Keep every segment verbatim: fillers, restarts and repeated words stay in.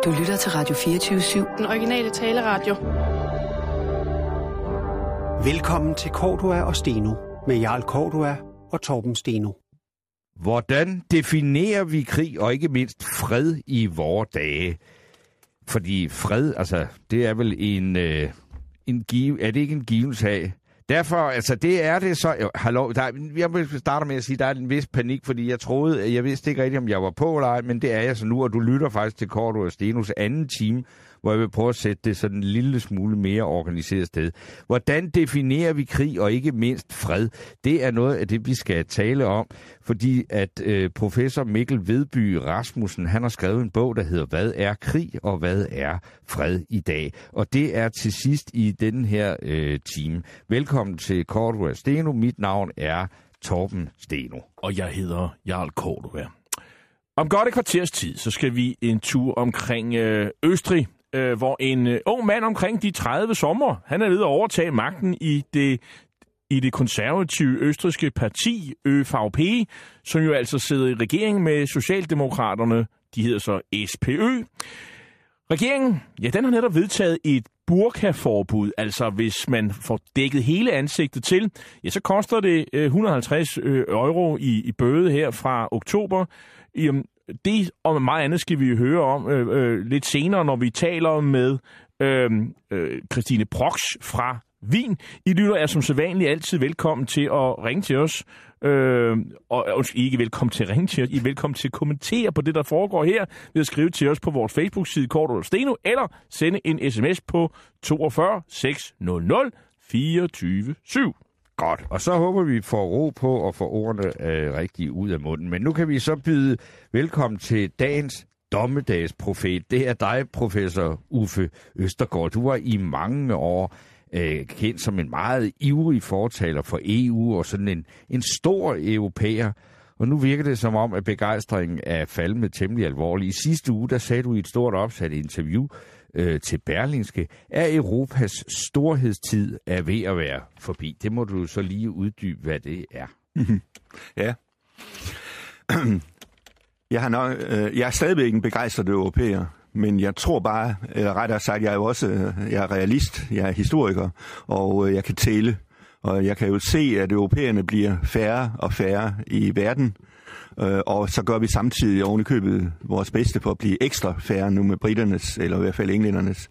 Du lytter til Radio fireogtyve syv. Den originale taleradio. Velkommen til Cordua og Steno med Jarl Cordua og Torben Steno. Hvordan definerer vi krig og ikke mindst fred i vore dage? Fordi fred, altså, det er vel en, øh, en give, er det ikke en givensag? Derfor, altså, det er det så... Hallo, der, jeg vil starte med at sige, at der er en vis panik, fordi jeg troede, jeg vidste ikke rigtigt, om jeg var på eller ej, men det er jeg så nu, og du lytter faktisk til Cordua og Stenos anden time, hvor jeg vil prøve at sætte det sådan en lille smule mere organiseret sted. Hvordan definerer vi krig og ikke mindst fred? Det er noget af det, vi skal tale om, fordi at øh, professor Mikkel Vedby Rasmussen, han har skrevet en bog, der hedder Hvad er krig og hvad er fred i dag? Og det er til sidst i den her øh, time. Velkommen til Cordua og Steno. Mit navn er Torben Steno. Og jeg hedder Jarl Cordua. Om godt et kvarters tid, så skal vi en tur omkring øh, Østrig, øh, hvor en øh, ung mand omkring de tredive sommer, han er ved at overtage magten i det, i det konservative østrigske parti, ÖVP, som jo altså sidder i regering med Socialdemokraterne, de hedder så S P Ø. Regeringen, ja, den har netop vedtaget et burkaforbud, altså hvis man får dækket hele ansigtet til, ja, så koster det et hundrede og halvtreds euro i, i bøde her fra oktober. Det og meget andet skal vi høre om øh, øh, lidt senere, når vi taler med øh, øh, Christine Brox fra Wien. I lytter er som sædvanligt altid velkommen til at ringe til os. Øh, og undskyld, ikke velkommen til at ringe til os. I er velkommen til at kommentere på det, der foregår her, ved at skrive til os på vores Facebook-side Cordua og Steno, eller sende en sms på toogfyrre seks nul nul fireogtyve syv. Godt, og så håber vi får ro på og får ordene øh, rigtig ud af munden. Men nu kan vi så byde velkommen til dagens dommedagsprofet. Det er dig, professor Uffe Østergaard. Du var i mange år øh, kendt som en meget ivrig fortaler for E U og sådan en, en stor europæer. Og nu virker det som om, at begejstringen er faldende temmelig alvorlig. I sidste uge, der sagde du i et stort opsat interview øh, til Berlingske, at Europas storhedstid er ved at være forbi. Det må du så lige uddybe, hvad det er. Ja. Jeg, har nok, øh, jeg er stadigvæk en begejstret europæer, men jeg tror bare, eller rettere sagt, jeg er jo også jeg er realist, jeg er historiker, og øh, jeg kan tælle. Og jeg kan jo se, at europæerne bliver færre og færre i verden, og så gør vi samtidig oven i købet vores bedste for at blive ekstra færre nu med britternes, eller i hvert fald englændernes,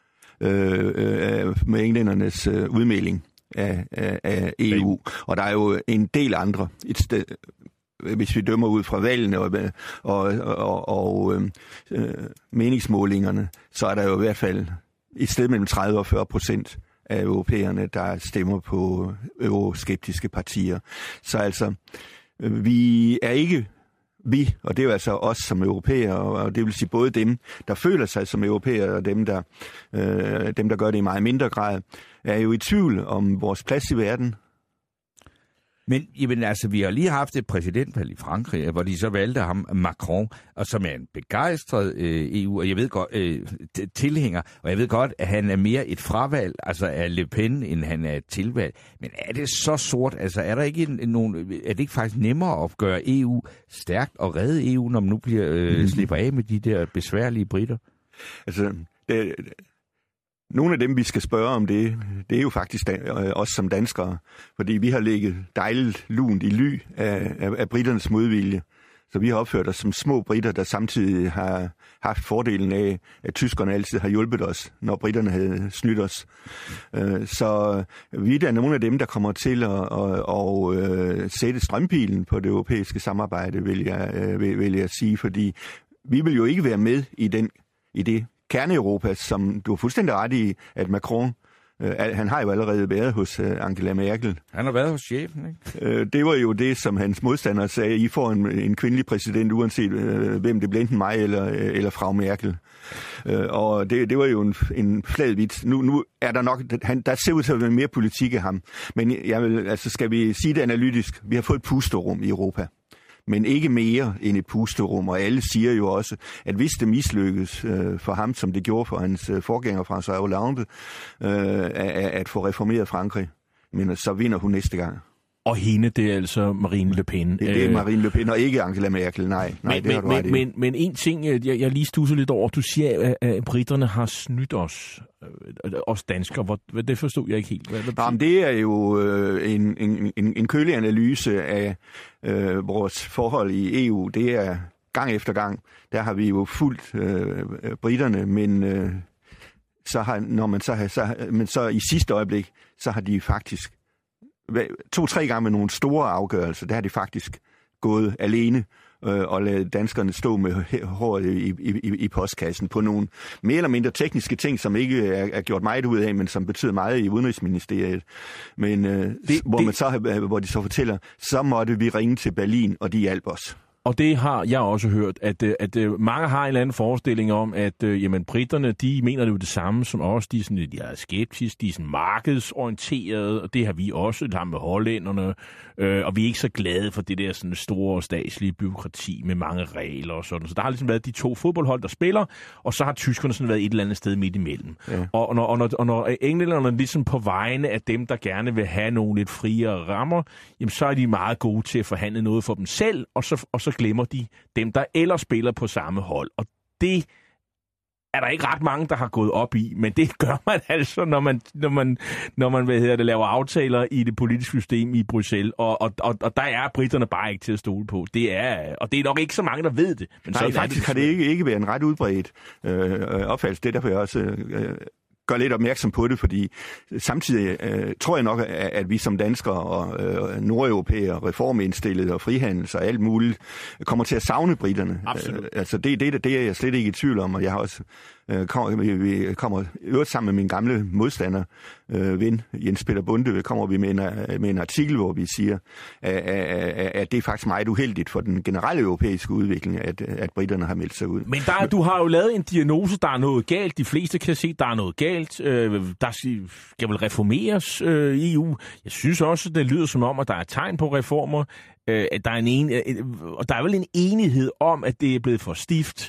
øh, med englændernes udmelding af, af, af E U. Og der er jo en del andre, et sted, hvis vi dømmer ud fra valgene og, og, og, og øh, meningsmålingerne, så er der jo i hvert fald et sted mellem tredive og fyrre procent af europæerne, der stemmer på euroskeptiske partier. Så altså, vi er ikke vi, og det er jo altså os som europæere, og det vil sige både dem, der føler sig som europæere, og dem, der, øh, dem, der gør det i meget mindre grad, er jo i tvivl om vores plads i verden. Men jamen, altså, vi har lige haft et præsidentvalg i Frankrig, hvor de så valgte ham Macron, og som er en begejstret øh, E U, og jeg ved godt, øh, tilhænger, og jeg ved godt, at han er mere et fravalg, altså af Le Pen, end han er et tilvalg. Men er det så sort? Altså, er der ikke en, nogen, er det ikke faktisk nemmere at gøre E U stærkt og redde E U, når man nu bliver øh, mm. slipper af med de der besværlige britter? Altså, det... Nogle af dem, vi skal spørge om det, det er jo faktisk da, os som danskere, fordi vi har ligget dejligt lunt i ly af, af, af britternes modvilje. Så vi har opført os som små britter, der samtidig har haft fordelen af, at tyskerne altid har hjulpet os, når britterne havde snydt os. Så vi er nogle af dem, der kommer til at, at, at sætte strømpilen på det europæiske samarbejde, vil jeg, vil jeg sige, fordi vi vil jo ikke være med i, den, i det Kerne-Europa, som du har fuldstændig ret i, at Macron, øh, han har jo allerede været hos øh, Angela Merkel. Han har været hos chefen, ikke? Øh, det var jo det, som hans modstandere sagde, I får en, en kvindelig præsident, uanset øh, hvem det bliver, enten mig eller, øh, eller Frau Merkel. Øh, og det, det var jo en, en flad vits. Nu, nu er der nok, han, der ser ud til at være mere politik af ham. Men jeg vil, altså, skal vi sige det analytisk, vi har fået et pusterum i Europa. Men ikke mere end et pusterum, og alle siger jo også, at hvis det mislykkes øh, for ham, som det gjorde for hans øh, forgænger François Hollande, øh, at, at få reformeret Frankrig, men så vinder hun næste gang. Og hende, det er altså Marine Le Pen. Det, det er Marine Le Pen, og ikke Angela Merkel, nej. nej men, det har du men, ret i. men, men en ting, jeg, jeg lige stusser lidt over. Du siger, at, at britterne har snydt os, os danskere. Hvor, det forstod jeg ikke helt. Hvad, hvad Jamen, det er jo øh, en, en, en, en kølig analyse af øh, vores forhold i E U. Det er gang efter gang. Der har vi jo fulgt øh, britterne, men... Øh, så har, når man så har, så, men så i sidste øjeblik, så har de faktisk to-tre gange med nogle store afgørelser, der har de faktisk gået alene øh, og ladet danskerne stå med håret i, i, i, i postkassen på nogle mere eller mindre tekniske ting, som ikke er, er gjort meget ud af, men som betyder meget i Udenrigsministeriet. Men øh, det, hvor, man så, hvor de så fortæller, så måtte vi ringe til Berlin, og de hjalp os. Og det har jeg også hørt, at, at, at mange har en eller anden forestilling om, at uh, jamen, britterne, de mener det jo det samme som os. De er, sådan, de er skeptiske, de er sådan markedsorienterede, og det har vi også, sammen med hollænderne. Øh, og vi er ikke så glade for det der sådan store statslige byråkrati med mange regler og sådan. Så der har ligesom været de to fodboldhold, der spiller, og så har tyskerne sådan været et eller andet sted midt imellem. Ja. Og, når, og, når, og når englænderne ligesom på vegne af dem, der gerne vil have nogle lidt friere rammer, jamen, så er de meget gode til at forhandle noget for dem selv, og så, og så glemmer de dem, der ellers spiller på samme hold. Og det er der ikke ret mange, der har gået op i, men det gør man altså, når man, når man, når man hvad hedder det, laver aftaler i det politiske system i Bruxelles, og, og, og, og der er britterne bare ikke til at stole på. Det er, og det er nok ikke så mange, der ved det. Men Nej, så faktisk har det ikke, ikke været en ret udbredt øh, opfattelse. Det er derfor jeg også øh, gør lidt opmærksom på det, fordi samtidig øh, tror jeg nok, at, at vi som danskere og øh, nordeuropæere, reformindstillede og frihandels og alt muligt, kommer til at savne britterne. Absolut. Øh, altså det, det, det er jeg slet ikke i tvivl om, og jeg har også øh, kommer, vi, vi kommer øvrigt sammen med min gamle modstander, øh, ven Jens Peter Bunde, kommer vi med en, med en artikel, hvor vi siger, at, at, at det er faktisk meget uheldigt for den generelle europæiske udvikling, at, at britterne har meldt sig ud. Men der, du har jo lavet en diagnose, der er noget galt. De fleste kan se, der er noget galt. Øh, der skal vel reformeres øh, i E U. Jeg synes også, det lyder som om, at der er tegn på reformer. Øh, at der er en en, øh, og der er vel en enighed om, at det er blevet for stift,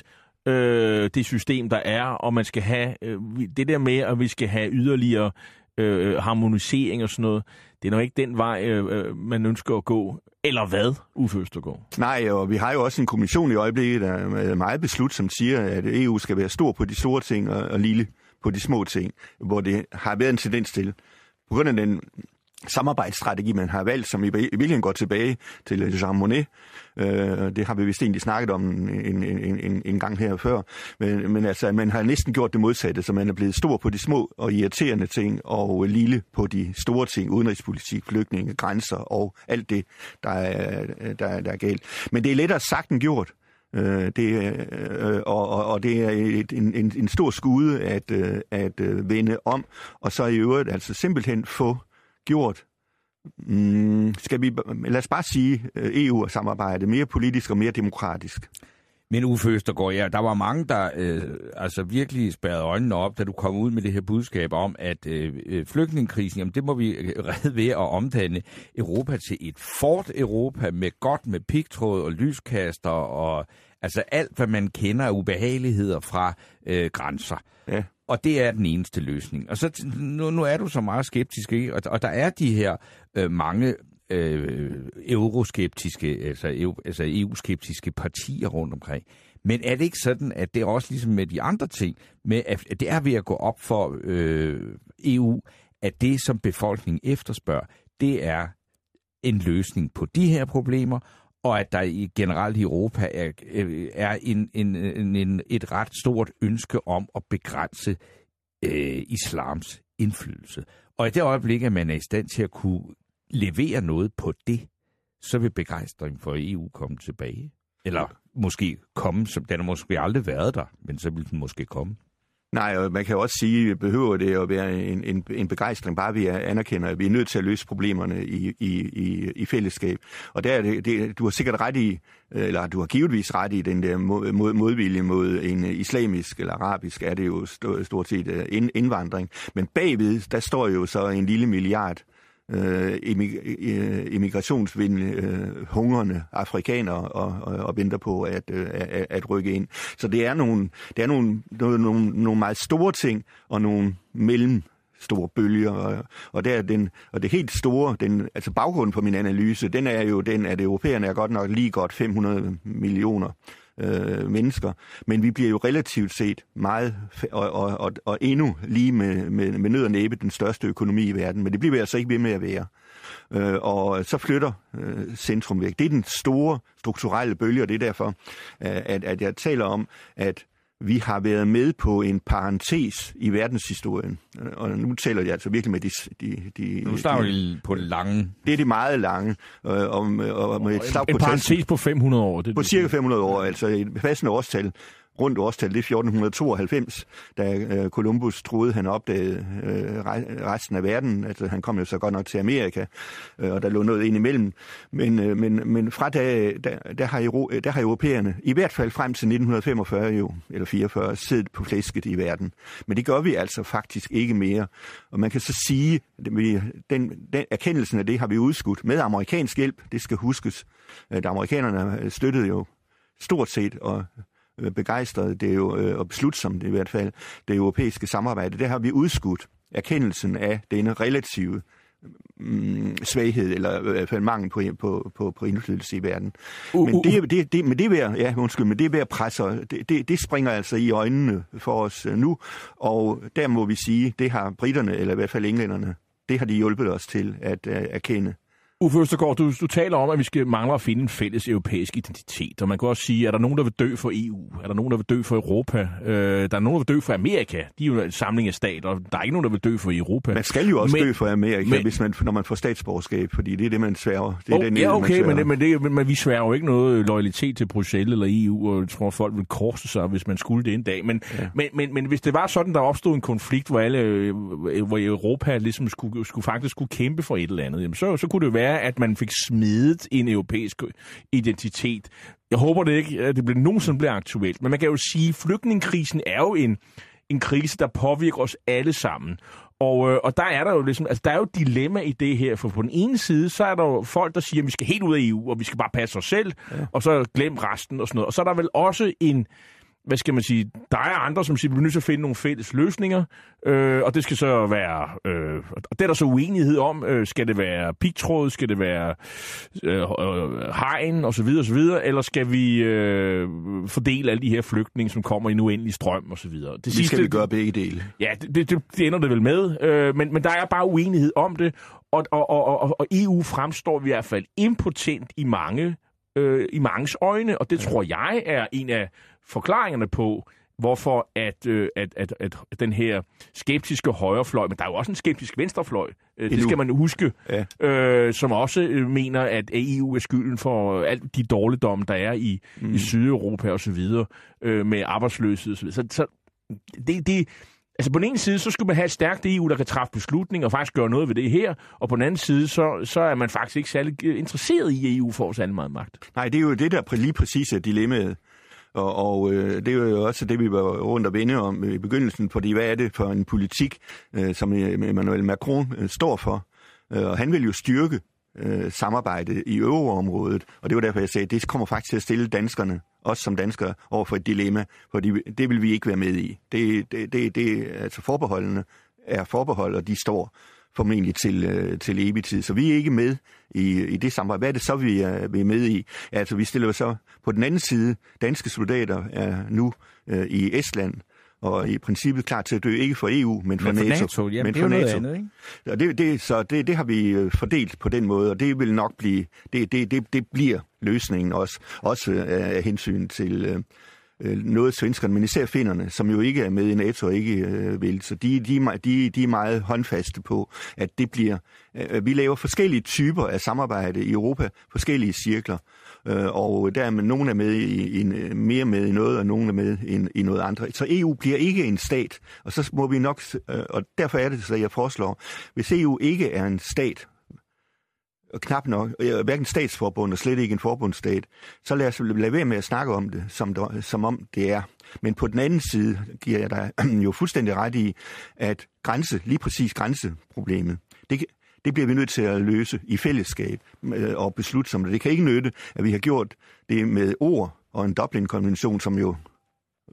øh, det system, der er, og man skal have øh, det der med, at vi skal have yderligere øh, harmonisering og sådan noget. Det er nok ikke den vej, øh, man ønsker at gå. Eller hvad, Uffe Østergaard? Nej, og vi har jo også en kommission i øjeblikket, der er meget beslut, som siger, at E U skal være stor på de store ting og, og lille på de små ting, hvor det har været en tendens til. På grund af den samarbejdsstrategi, man har valgt, som i virkeligheden går tilbage til Jean Monnet. Øh, det har vi vist egentlig snakket om en, en, en, en gang her før. Men, men altså, man har næsten gjort det modsatte, så man er blevet stor på de små og irriterende ting, og lille på de store ting, udenrigspolitik, flygtninge, grænser og alt det, der er, der, der er galt. Men det er lettere sagt end gjort. Øh, det, øh, og, og det er et, en, en, en stor skude at, øh, at øh, vende om, og så i øvrigt altså simpelthen få gjort, mm, skal vi, lad os bare sige, E U-samarbejde mere politisk og mere demokratisk. Men Uffe Østergaard, ja, der var mange, der øh, altså virkelig spærrede øjnene op, da du kom ud med det her budskab om, at øh, flygtningekrisen, jamen det må vi redde ved at omdanne Europa til et fort Europa med godt med pigtråd og lyskaster og altså alt, hvad man kender af ubehageligheder fra øh, grænser. Ja. Og det er den eneste løsning. Og så nu, nu er du så meget skeptisk, ikke? Og, og der er de her øh, mange øh, euroskeptiske, altså, EU, altså E U-skeptiske partier rundt omkring. Men er det ikke sådan, at det er også ligesom med de andre ting, med at det er ved at gå op for øh, E U, at det, som befolkningen efterspørger, det er en løsning på de her problemer, og at der i generelt i Europa er, er en, en, en, et ret stort ønske om at begrænse øh, islams indflydelse. Og i det øjeblik, at man er i stand til at kunne levere noget på det, så vil begejstringen for E U komme tilbage. Eller måske komme, som den har måske aldrig været der, men så vil den måske komme. Nej, og man kan også sige, behøver det at være en, en, en begejstring, bare vi anerkender, at vi er nødt til at løse problemerne i, i, i, i fællesskab. Og der er det, det, du har sikkert ret i, eller du har givetvis ret i den der mod, mod, modvilje mod en islamisk eller arabisk, er det jo stort set indvandring. Men bagved, der står jo så en lille milliard Øh, immigrationsvenlige, øh, hungrende afrikanere og, og, og venter på at, øh, at, at rykke ind. Så det er nogle, det er nogle, nogle, nogle, nogle meget store ting og nogle mellem store bølger, og, og, der den, og det helt store, den, altså baggrunden for min analyse, den er jo den, at europæerne er godt nok lige godt fem hundrede millioner øh, mennesker, men vi bliver jo relativt set meget, og, og, og, og endnu lige med, med, med nød og næppe den største økonomi i verden, men det bliver vi altså ikke ved med at være. Øh, og så flytter øh, centrum væk. Det er den store strukturelle bølge, og det er derfor, at, at jeg taler om, at vi har været med på en parentes i verdenshistorien. Og nu taler jeg altså virkelig med de... de, de nu starter vi på det lange. Det er det meget lange. Og, og, og med et slag en på parentes tasken, på fem hundrede år. Det, på cirka fem hundrede år, altså et passende årstal. Rundt årstal, det er fjorten tooghalvfems, da Columbus troede, han opdagede resten af verden. Altså, han kom jo så godt nok til Amerika, og der lå noget ind imellem. Men, men, men fra da, der, der, har Euro, der har europæerne, i hvert fald frem til nitten femogfyrre jo, eller fireogfyrre, siddet på flæsket i verden. Men det gør vi altså faktisk ikke mere. Og man kan så sige, at den, den erkendelsen af det har vi udskudt med amerikansk hjælp. Det skal huskes. Da amerikanerne støttede jo stort set og begejstret, det er jo, og beslutsomt i hvert fald, det europæiske samarbejde. Der har vi udskudt erkendelsen af denne relative mm, svaghed, eller i hvert fald mangel på, på, på, på indflydelse i verden. Uh, men det, det, det, men det er ved at, ja, undskyld, men det er ved at presse, det, det, det springer altså i øjnene for os nu, og der må vi sige, det har britterne, eller i hvert fald englænderne, det har de hjulpet os til at uh, erkende. Uffe Østergaard, du, du taler om, at vi skal mangle at finde en fælles europæisk identitet, og man kan også sige, er der nogen, der vil dø for E U? Er der nogen, der vil dø for Europa? Øh, der er nogen, der vil dø for Amerika. De er jo en samling af stater. Der er ikke nogen, der vil dø for Europa. Man skal jo også men, dø for Amerika, men, hvis man, når man får statsborgerskab, fordi det er det, man sværger. Det er oh, den, ja, okay, man men, men, det, men vi sværger jo ikke noget loyalitet til Bruxelles eller E U, og jeg tror, folk vil korse sig, hvis man skulle det en dag. Men, ja. men, men, men hvis det var sådan, der opstod en konflikt, hvor alle, hvor Europa ligesom skulle, skulle faktisk skulle kæmpe for et eller andet, jamen så, så kunne det jo være, at man fik smidet en europæisk identitet. Jeg håber det ikke, at det bliver nogensinde bliver aktuelt, men man kan jo sige, at flygtningekrisen er jo en, en krise, der påvirker os alle sammen. Og, øh, og der er der jo ligesom, altså der er jo et dilemma i det her, for på den ene side, så er der jo folk, der siger, at vi skal helt ud af E U, og vi skal bare passe os selv, ja. Og så glem resten og sådan noget. Og så er der vel også en, hvad skal man sige, der er andre, som siger, at vi er nødt til at finde nogle fælles løsninger, øh, og det skal så være, øh, og det er der så uenighed om, øh, skal det være pigtråd, skal det være øh, øh, hegn, og så videre, og så videre, eller skal vi øh, fordele alle de her flygtninge, som kommer i en uendelig strøm, og så videre. Det vi sidste, skal vi gøre begge dele. Ja, det, det, det ender det vel med, øh, men, men der er bare uenighed om det, og, og, og, og, og E U fremstår i hvert fald impotent i mange, øh, i manges øjne, og det tror jeg er en af forklaringerne på, hvorfor at, øh, at, at, at den her skeptiske højrefløj, men der er jo også en skeptisk venstrefløj, øh, det skal man huske, ja. øh, som også øh, mener, at E U er skylden for alt de dårligdomme, der er i, mm. i Sydeuropa og så videre, øh, med arbejdsløshed og så videre. Så, så det, det, altså på den ene side, så skal man have et stærkt E U, der kan træffe beslutninger og faktisk gøre noget ved det her, og på den anden side, så, så er man faktisk ikke særlig interesseret i, at E U får særlig meget magt. Nej, det er jo det, der lige præcis er dilemmaet. Og, og øh, det er jo også det, vi var rundt og vende om i begyndelsen, fordi hvad er det for en politik, øh, som Emmanuel Macron øh, står for? Øh, og han vil jo styrke øh, samarbejdet i euroområdet, og det var derfor, jeg sagde, at det kommer faktisk til at stille danskerne, også som danskere, over for et dilemma, fordi det vil vi ikke være med i. Det, det, det, det altså forbeholdene er forbehold, og de står formentlig til, øh, til evig tid. Så vi er ikke med i, i det samarbejde. Hvad er det så, vi er, vi er med i? Altså, vi stiller så på den anden side, danske soldater er nu øh, i Estland, og i princippet klar til at dø, ikke for E U, men for, men for NATO. NATO. Ja, men det for NATO. NATO. Andet, ikke? Og det, det, så det, det har vi fordelt på den måde, og det vil nok blive, det, det, det, det bliver løsningen også, også af hensyn til øh, noget svenskerne, men især finnerne, som jo ikke er med i NATO og ikke øh, vil. Så de, de, de, de er meget håndfaste på, at det bliver... Øh, vi laver forskellige typer af samarbejde i Europa, forskellige cirkler, øh, og der er nogen er med i, i, mere med i noget, og nogen er med i, i noget andet. Så E U bliver ikke en stat, og så må vi nok... Øh, og derfor er det, så jeg foreslår, hvis E U ikke er en stat, og knap nok, hverken statsforbund og slet ikke en forbundsstat, så lad os lade være med at snakke om det, som, som om det er. Men på den anden side giver jeg dig jo fuldstændig ret i, at grænse, lige præcis grænseproblemet, det, det bliver vi nødt til at løse i fællesskab og beslutsomt. Det kan ikke nytte, at vi har gjort det med ord og en Dublin-konvention, som jo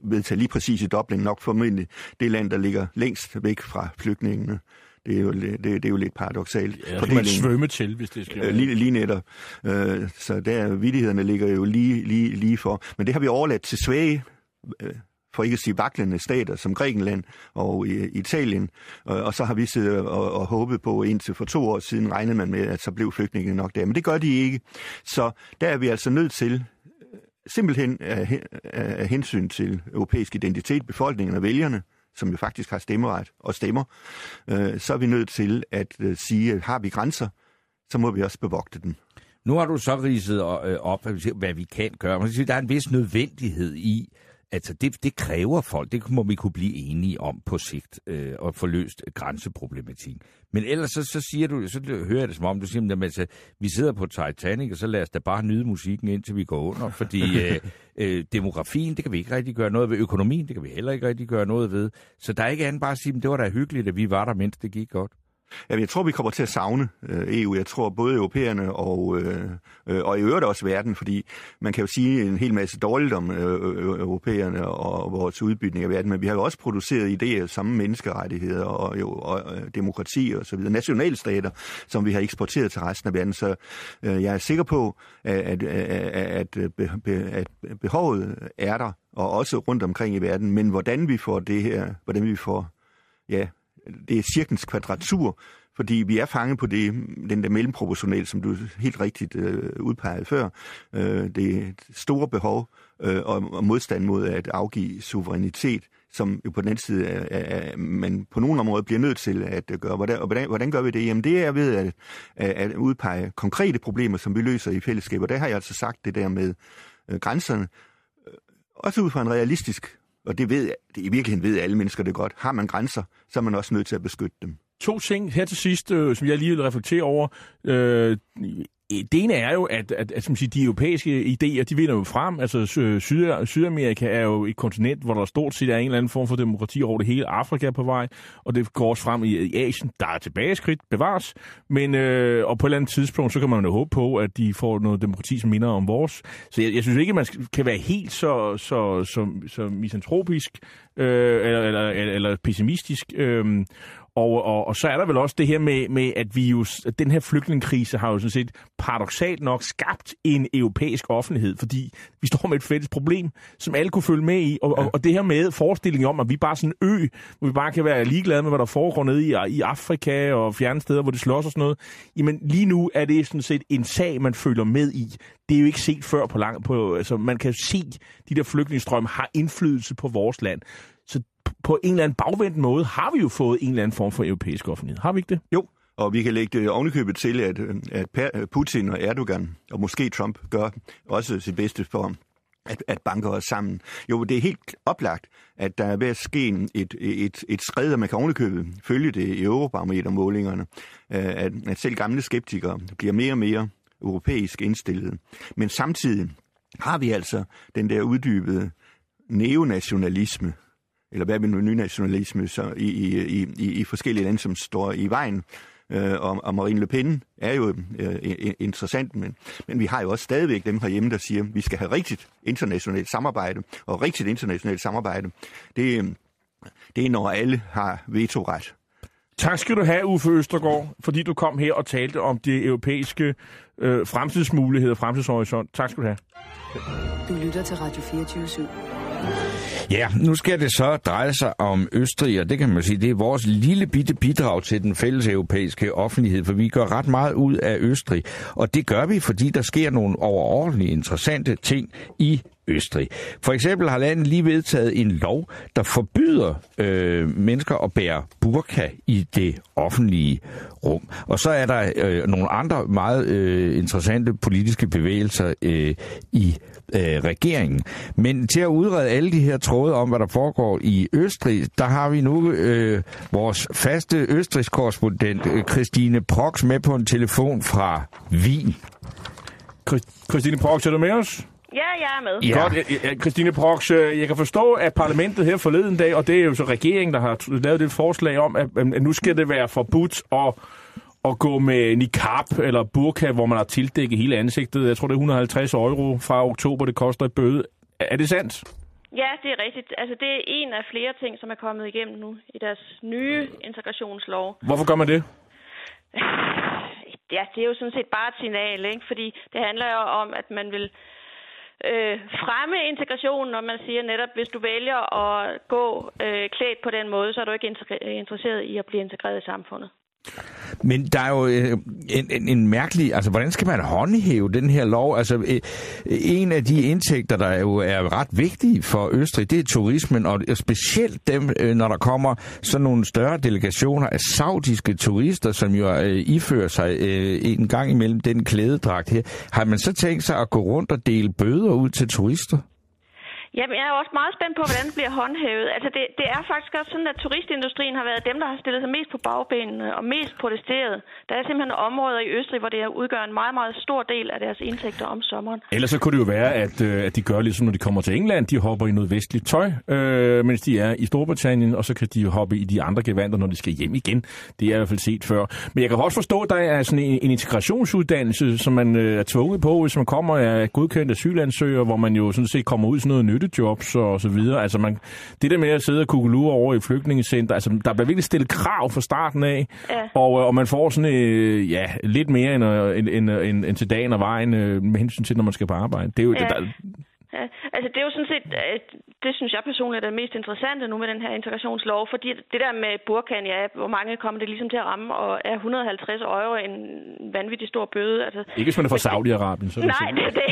vedtage lige præcis i Dublin, nok formentlig det land, der ligger længst væk fra flygtningene. Det er jo, det, det er jo lidt paradoksalt. Ja, det kan man svømme til, hvis det skal være. Lige, lige netop. Øh, så der vittighederne ligger jo lige, lige, lige for. Men det har vi overladt til svage, øh, for ikke at sige vaklende stater, som Grækenland og i, Italien. Og, og så har vi siddet og, og håbet på, indtil for to år siden regnede man med, at så blev flygtningene nok der. Men det gør de ikke. Så der er vi altså nødt til, simpelthen af, af hensyn til europæisk identitet, befolkningen og vælgerne, som jo faktisk har stemmeret og stemmer, øh, så er vi nødt til at øh, sige, at har vi grænser, så må vi også bevogte dem. Nu har du så ridset op, hvad vi kan gøre. Man kan sige, der er en vis nødvendighed i, altså det, det kræver folk, det må vi kunne blive enige om på sigt, øh, og få løst grænseproblematikken. Men ellers så, så siger du, så hører jeg det som om, du siger, at altså, vi sidder på Titanic, og så lad os da bare nyde musikken, indtil vi går under, fordi øh, øh, demografien, det kan vi ikke rigtig gøre noget ved, økonomien, det kan vi heller ikke rigtig gøre noget ved. Så der er ikke andet bare at sige, at det var da hyggeligt, at vi var der, mens det gik godt. Ja, jeg tror, vi kommer til at savne øh, E U. Jeg tror både europæerne og, øh, øh, og i øvrigt også verden, fordi man kan jo sige en hel masse dårligt om øh, øh, europæerne og vores udbytning af verden, men vi har jo også produceret idéer som menneskerettigheder og, jo, og øh, demokrati og så videre, nationalstater, som vi har eksporteret til resten af verden. Så øh, jeg er sikker på, at, at, at, at, at behovet er der, og også rundt omkring i verden, men hvordan vi får det her, hvordan vi får, ja, det er cirklens kvadratur, fordi vi er fanget på det, den der mellemproportional, som du helt rigtigt øh, udpegede før. Øh, det er et store behov øh, og, og modstand mod at afgive suverænitet, som jo på den anden side er, er, man på nogle områder bliver nødt til at gøre. Hvordan, og hvordan, hvordan gør vi det? Jamen det er ved at, at udpege konkrete problemer, som vi løser i fællesskab. Og der har jeg altså sagt det der med øh, grænserne, øh, også ud fra en realistisk. Og det ved, det i virkeligheden ved alle mennesker det godt. Har man grænser, så er man også nødt til at beskytte dem. To ting her til sidst, øh, som jeg lige vil reflektere over. Øh, det ene er jo, at, at, at som siger, de europæiske idéer, de vinder jo frem. Altså Syd- Sydamerika er jo et kontinent, hvor der stort set er en eller anden form for demokrati over det hele. Afrika er på vej, og det går også frem i, i Asien. Der er tilbageskridt, bevares. Men, øh, og på et eller andet tidspunkt, så kan man jo håbe på, at de får noget demokrati, som minder om vores. Så jeg, jeg synes ikke, man kan være helt så, så, så, så misantropisk øh, eller, eller, eller pessimistisk. Øh, Og, og, og så er der vel også det her med, med at vi jo, den her flygtningekrise har jo sådan set paradoksalt nok skabt en europæisk offentlighed, fordi vi står med et fælles problem, som alle kunne følge med i. Og, ja. og, og det her med forestillingen om, at vi bare er sådan en ø, hvor vi bare kan være ligeglade med, hvad der foregår nede i, i Afrika og fjerne steder, hvor det slås og sådan noget. Jamen lige nu er det sådan set en sag, man følger med i. Det er jo ikke set før på lang... På, altså man kan se, at de der flygtningestrømme har indflydelse på vores land. Så på en eller anden bagvendt måde har vi jo fået en eller anden form for europæisk offentlighed. Har vi ikke det? Jo, og vi kan lægge det ovenikøbet til, at, at Putin og Erdogan, og måske Trump, gør også sit bedste for at, at banke os sammen. Jo, det er helt oplagt, at der er ved at ske et, et, et skred, og man kan ovenikøbet følge det i Eurobarometermålingerne, at, at selv gamle skeptikere bliver mere og mere europæisk indstillet. Men samtidig har vi altså den der uddybede neonationalisme, eller hvad er det nynationalisme så i, i, i, i forskellige lande, som står i vejen. Øh, og, og Marine Le Pen er jo øh, interessant, men, men vi har jo også stadigvæk dem herhjemme, der siger, at vi skal have rigtigt internationalt samarbejde, og rigtigt internationalt samarbejde, det, det er, når alle har vetoret. Tak skal du have, Uffe Østergaard, fordi du kom her og talte om de europæiske øh, fremtidsmuligheder, fremtidshorisont. Tak skal du have. Du lytter til Radio fireogtyve syv. Ja, nu skal det så dreje sig om Østrig, og det kan man sige, det er vores lille bitte bidrag til den fælles europæiske offentlighed, for vi gør ret meget ud af Østrig, og det gør vi, fordi der sker nogle overordentligt interessante ting i Østrig. For eksempel har landet lige vedtaget en lov, der forbyder øh, mennesker at bære burka i det offentlige rum. Og så er der øh, nogle andre meget øh, interessante politiske bevægelser øh, i øh, regeringen. Men til at udrede alle de her tråde om, hvad der foregår i Østrig, der har vi nu øh, vores faste Østrigs-korrespondent øh, Christine Prox med på en telefon fra Wien. Christine Prox, er du med os? Ja, jeg er med. Ja. Godt, Christine Prox, jeg kan forstå, at parlamentet her forleden dag, og det er jo så regeringen, der har lavet det forslag om, at, at nu skal det være forbudt at, at gå med niqab eller burka, hvor man har tildækket hele ansigtet. Jeg tror, det er et hundrede og halvtreds euro fra oktober, det koster et bøde. Er det sandt? Ja, det er rigtigt. Altså, det er en af flere ting, som er kommet igennem nu i deres nye integrationslov. Hvorfor gør man det? Ja, det er jo sådan set bare et signal, ikke? Fordi det handler jo om, at man vil øh, fremme integrationen, og man siger netop, hvis du vælger at gå øh, klædt på den måde, så er du ikke interesseret i at blive integreret i samfundet. Men der er jo øh, en, en, en mærkelig... Altså, hvordan skal man håndhæve den her lov? Altså, øh, en af de indtægter, der jo er ret vigtige for Østrig, det er turismen, og specielt dem, øh, når der kommer sådan nogle større delegationer af saudiske turister, som jo øh, ifører sig øh, en gang imellem den klædedragt her. Har man så tænkt sig at gå rundt og dele bøder ud til turister? Jamen, jeg er også meget spændt på, hvordan det bliver håndhævet. Altså, det, det er faktisk også sådan, at turistindustrien har været dem, der har stillet sig mest på bagbenene og mest protesteret. Der er simpelthen områder i Østrig, hvor det udgør en meget, meget stor del af deres indtægter om sommeren. Ellers så kunne det jo være, at, at de gør ligesom, når de kommer til England. De hopper i noget vestligt tøj, øh, mens de er i Storbritannien, og så kan de hoppe i de andre gevanter, når de skal hjem igen. Det er i hvert fald set før. Men jeg kan også forstå, at der er sådan en, en integrationsuddannelse, som man øh, er tvunget på, hvis man kommer af godkendte asylansøgere, hvor man jo sådan set kommer ud i sådan noget nyt jobs og så videre. Altså man, det der med at sidde og kugelure over i flygtningecenter, altså der bliver virkelig stillet krav fra starten af, ja. og, og man får sådan øh, ja, lidt mere end, end, end, end, end til dagen og vejen øh, med hensyn til, når man skal på arbejde. Det er jo, ja. det, der, Ja, altså det er jo sådan set, det synes jeg personligt er det mest interessante nu med den her integrationslov, fordi det der med burkaen, ja, hvor mange kommer det ligesom til at ramme, og er et hundrede og halvtreds euro en vanvittig stor bøde. Altså, ikke hvis man er fra Saudi-Arabien, så er det nej, det er det.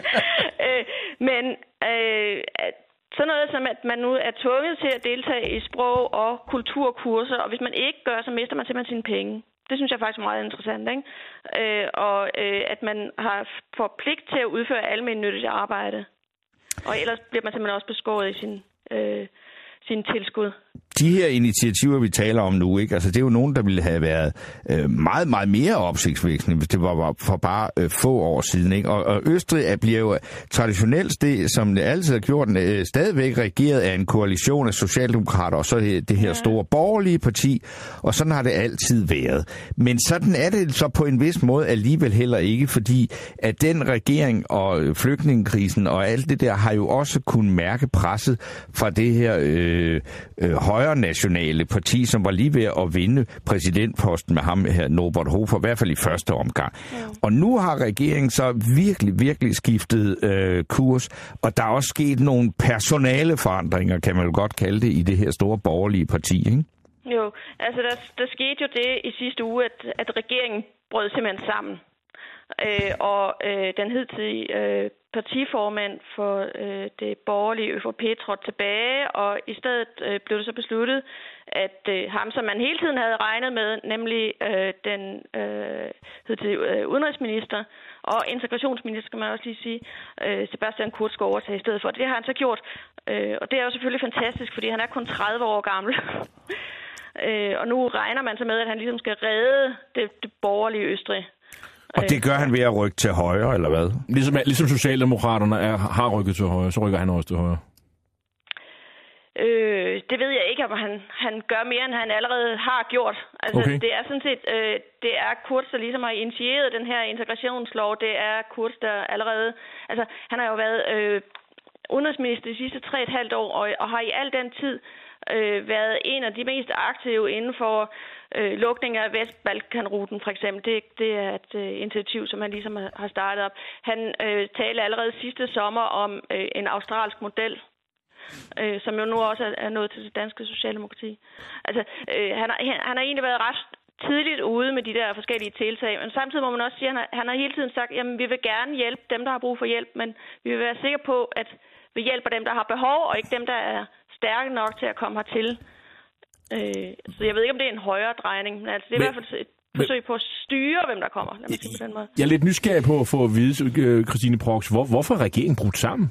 øh, men øh, sådan noget som, at man nu er tvunget til at deltage i sprog- og kulturkurser, og hvis man ikke gør, så mister man simpelthen sine penge. Det synes jeg faktisk er meget interessant, ikke? Øh, og øh, at man har får pligt til at udføre almennyttigt arbejde. Og ellers bliver man simpelthen også beskåret i sin, øh, sin tilskud. De her initiativer, vi taler om nu, ikke? Altså, det er jo nogen, der ville have været øh, meget, meget mere opsigtsvækkende, hvis det var for bare øh, få år siden, ikke? Og, og Østrig er, bliver jo traditionelt, det, som det altid har gjort, øh, stadigvæk regeret af en koalition af socialdemokrater, og så det, det her store borgerlige parti, og sådan har det altid været. Men sådan er det så på en vis måde alligevel heller ikke, fordi at den regering og flygtningekrisen og alt det der har jo også kunnet mærke presset fra det her øh, øh, højre nationale parti, som var lige ved at vinde præsidentposten med ham her, Norbert Hofer, i hvert fald i første omgang. Ja. Og nu har regeringen så virkelig, virkelig skiftet øh, kurs, og der er også sket nogle personale forandringer, kan man jo godt kalde det, i det her store borgerlige parti, ikke? Jo, altså der, der skete jo det i sidste uge, at, at regeringen brød simpelthen sammen. Øh, og øh, den hidtidige øh, partiformand for øh, det borgerlige Ø F P trådte tilbage, og i stedet øh, blev det så besluttet, at øh, ham, som man hele tiden havde regnet med, nemlig øh, den øh, hidtidige øh, udenrigsminister og integrationsminister, skal man også lige sige, øh, Sebastian Kurz skal overtage i stedet for. Det har han så gjort, øh, og det er jo selvfølgelig fantastisk, fordi han er kun tredive år gammel. øh, og nu regner man så med, at han ligesom skal redde det, det borgerlige Østrig. Og det gør han ved at rykke til højre, eller hvad? Ligesom, ligesom Socialdemokraterne er, har rykket til højre, så rykker han også til højre. Øh, det ved jeg ikke, om han, han gør mere, end han allerede har gjort. Altså, okay. Det er sådan set, øh, det er Kurz, der ligesom har initieret den her integrationslov. Det er Kurz, der allerede... Altså, han har jo været øh, udenrigsminister de sidste tre og et halvt år, og, og har i al den tid øh, været en af de mest aktive inden for øh, lukning af Vestbalkanruten, for eksempel. Det, det er et øh, initiativ, som han ligesom har startet op. Han øh, talte allerede sidste sommer om øh, en australsk model, øh, som jo nu også er, er nået til det danske socialdemokrati. Altså, øh, han, har, han har egentlig været ret tidligt ude med de der forskellige tiltag, men samtidig må man også sige, at han har, han har hele tiden sagt, jamen vi vil gerne hjælpe dem, der har brug for hjælp, men vi vil være sikre på, at vi hjælper dem, der har behov, og ikke dem, der er stærke nok til at komme hertil. Øh, så jeg ved ikke, om det er en højere drejning, men altså, det er men, i hvert fald et forsøg på at styre, hvem der kommer. Lad mig sige på den måde. Jeg er lidt nysgerrig på at få at vide, Christine Brox, hvor, hvorfor er regeringen brudt sammen?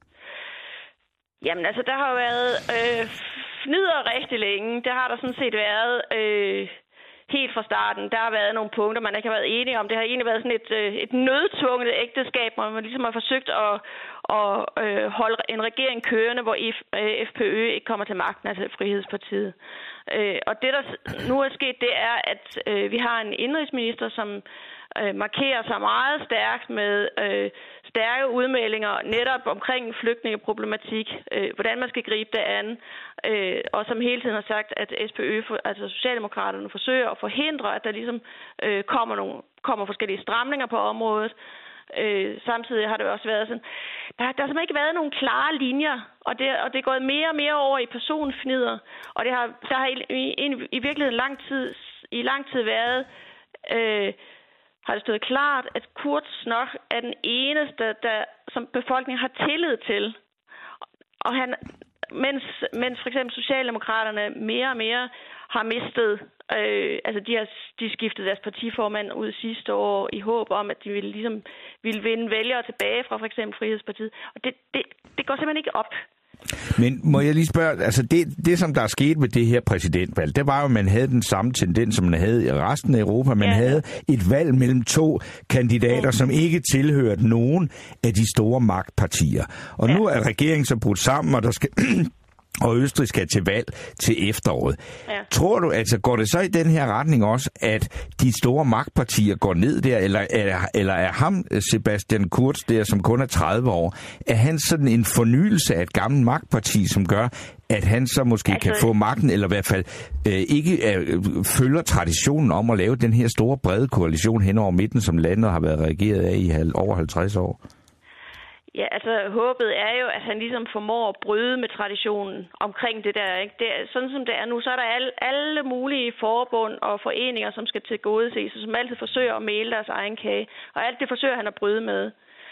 Jamen altså, der har jo været øh, fnider rigtig længe. Det har der sådan set været øh, helt fra starten. Der har været nogle punkter, man ikke har været enige om. Det har egentlig været sådan et, øh, et nødtvunget ægteskab, hvor man ligesom har forsøgt at, at øh, holde en regering kørende, hvor F P Ø ikke kommer til magten, altså Frihedspartiet. Øh, og det, der nu er sket, det er, at øh, vi har en indrigsminister, som øh, markerer sig meget stærkt med øh, stærke udmeldinger netop omkring flygtningeproblematik, øh, hvordan man skal gribe det an, øh, og som hele tiden har sagt, at S P Ø, altså Socialdemokraterne, forsøger at forhindre, at der ligesom øh, kommer nogle kommer forskellige stramninger på området. Øh, samtidig har det også været sådan, der, der har simpelthen ikke været nogle klare linjer, og det, og det er gået mere og mere over i personfnider, og det har, der har i, i, i virkeligheden lang tid, i lang tid været, øh, har det stået klart, at Kurz nok er den eneste, der, som befolkningen har tillid til. Og han, mens, mens for eksempel Socialdemokraterne mere og mere har mistet, øh, altså de har de skiftet deres partiformand ud sidste år i håb om, at de ville ligesom ville vinde vælgere tilbage fra for eksempel Frihedspartiet. Og det, det, det går simpelthen ikke op. Men må jeg lige spørge, altså det, det som der er sket med det her præsidentvalg, det var jo, at man havde den samme tendens, som man havde i resten af Europa. Man ja. havde et valg mellem to kandidater, som ikke tilhørte nogen af de store magtpartier. Og ja. nu er regeringen så brudt sammen, og der skal... og Østrig skal til valg til efteråret. Ja. Tror du, altså går det så i den her retning også, at de store magtpartier går ned der, eller, eller, eller er ham, Sebastian Kurz, der som kun er tredive år, er han sådan en fornyelse af et gammelt magtparti, som gør, at han så måske altså... kan få magten, eller i hvert fald øh, ikke øh, følger traditionen om at lave den her store brede koalition hen over midten, som landet har været regeret af i over halvtreds år? Ja, altså håbet er jo, at han ligesom formår at bryde med traditionen omkring det der. Ikke? Det er, sådan som det er nu, så er der alle, alle mulige forbund og foreninger, som skal tilgodeses, og som altid forsøger at male deres egen kage. Og alt det forsøger han at bryde med.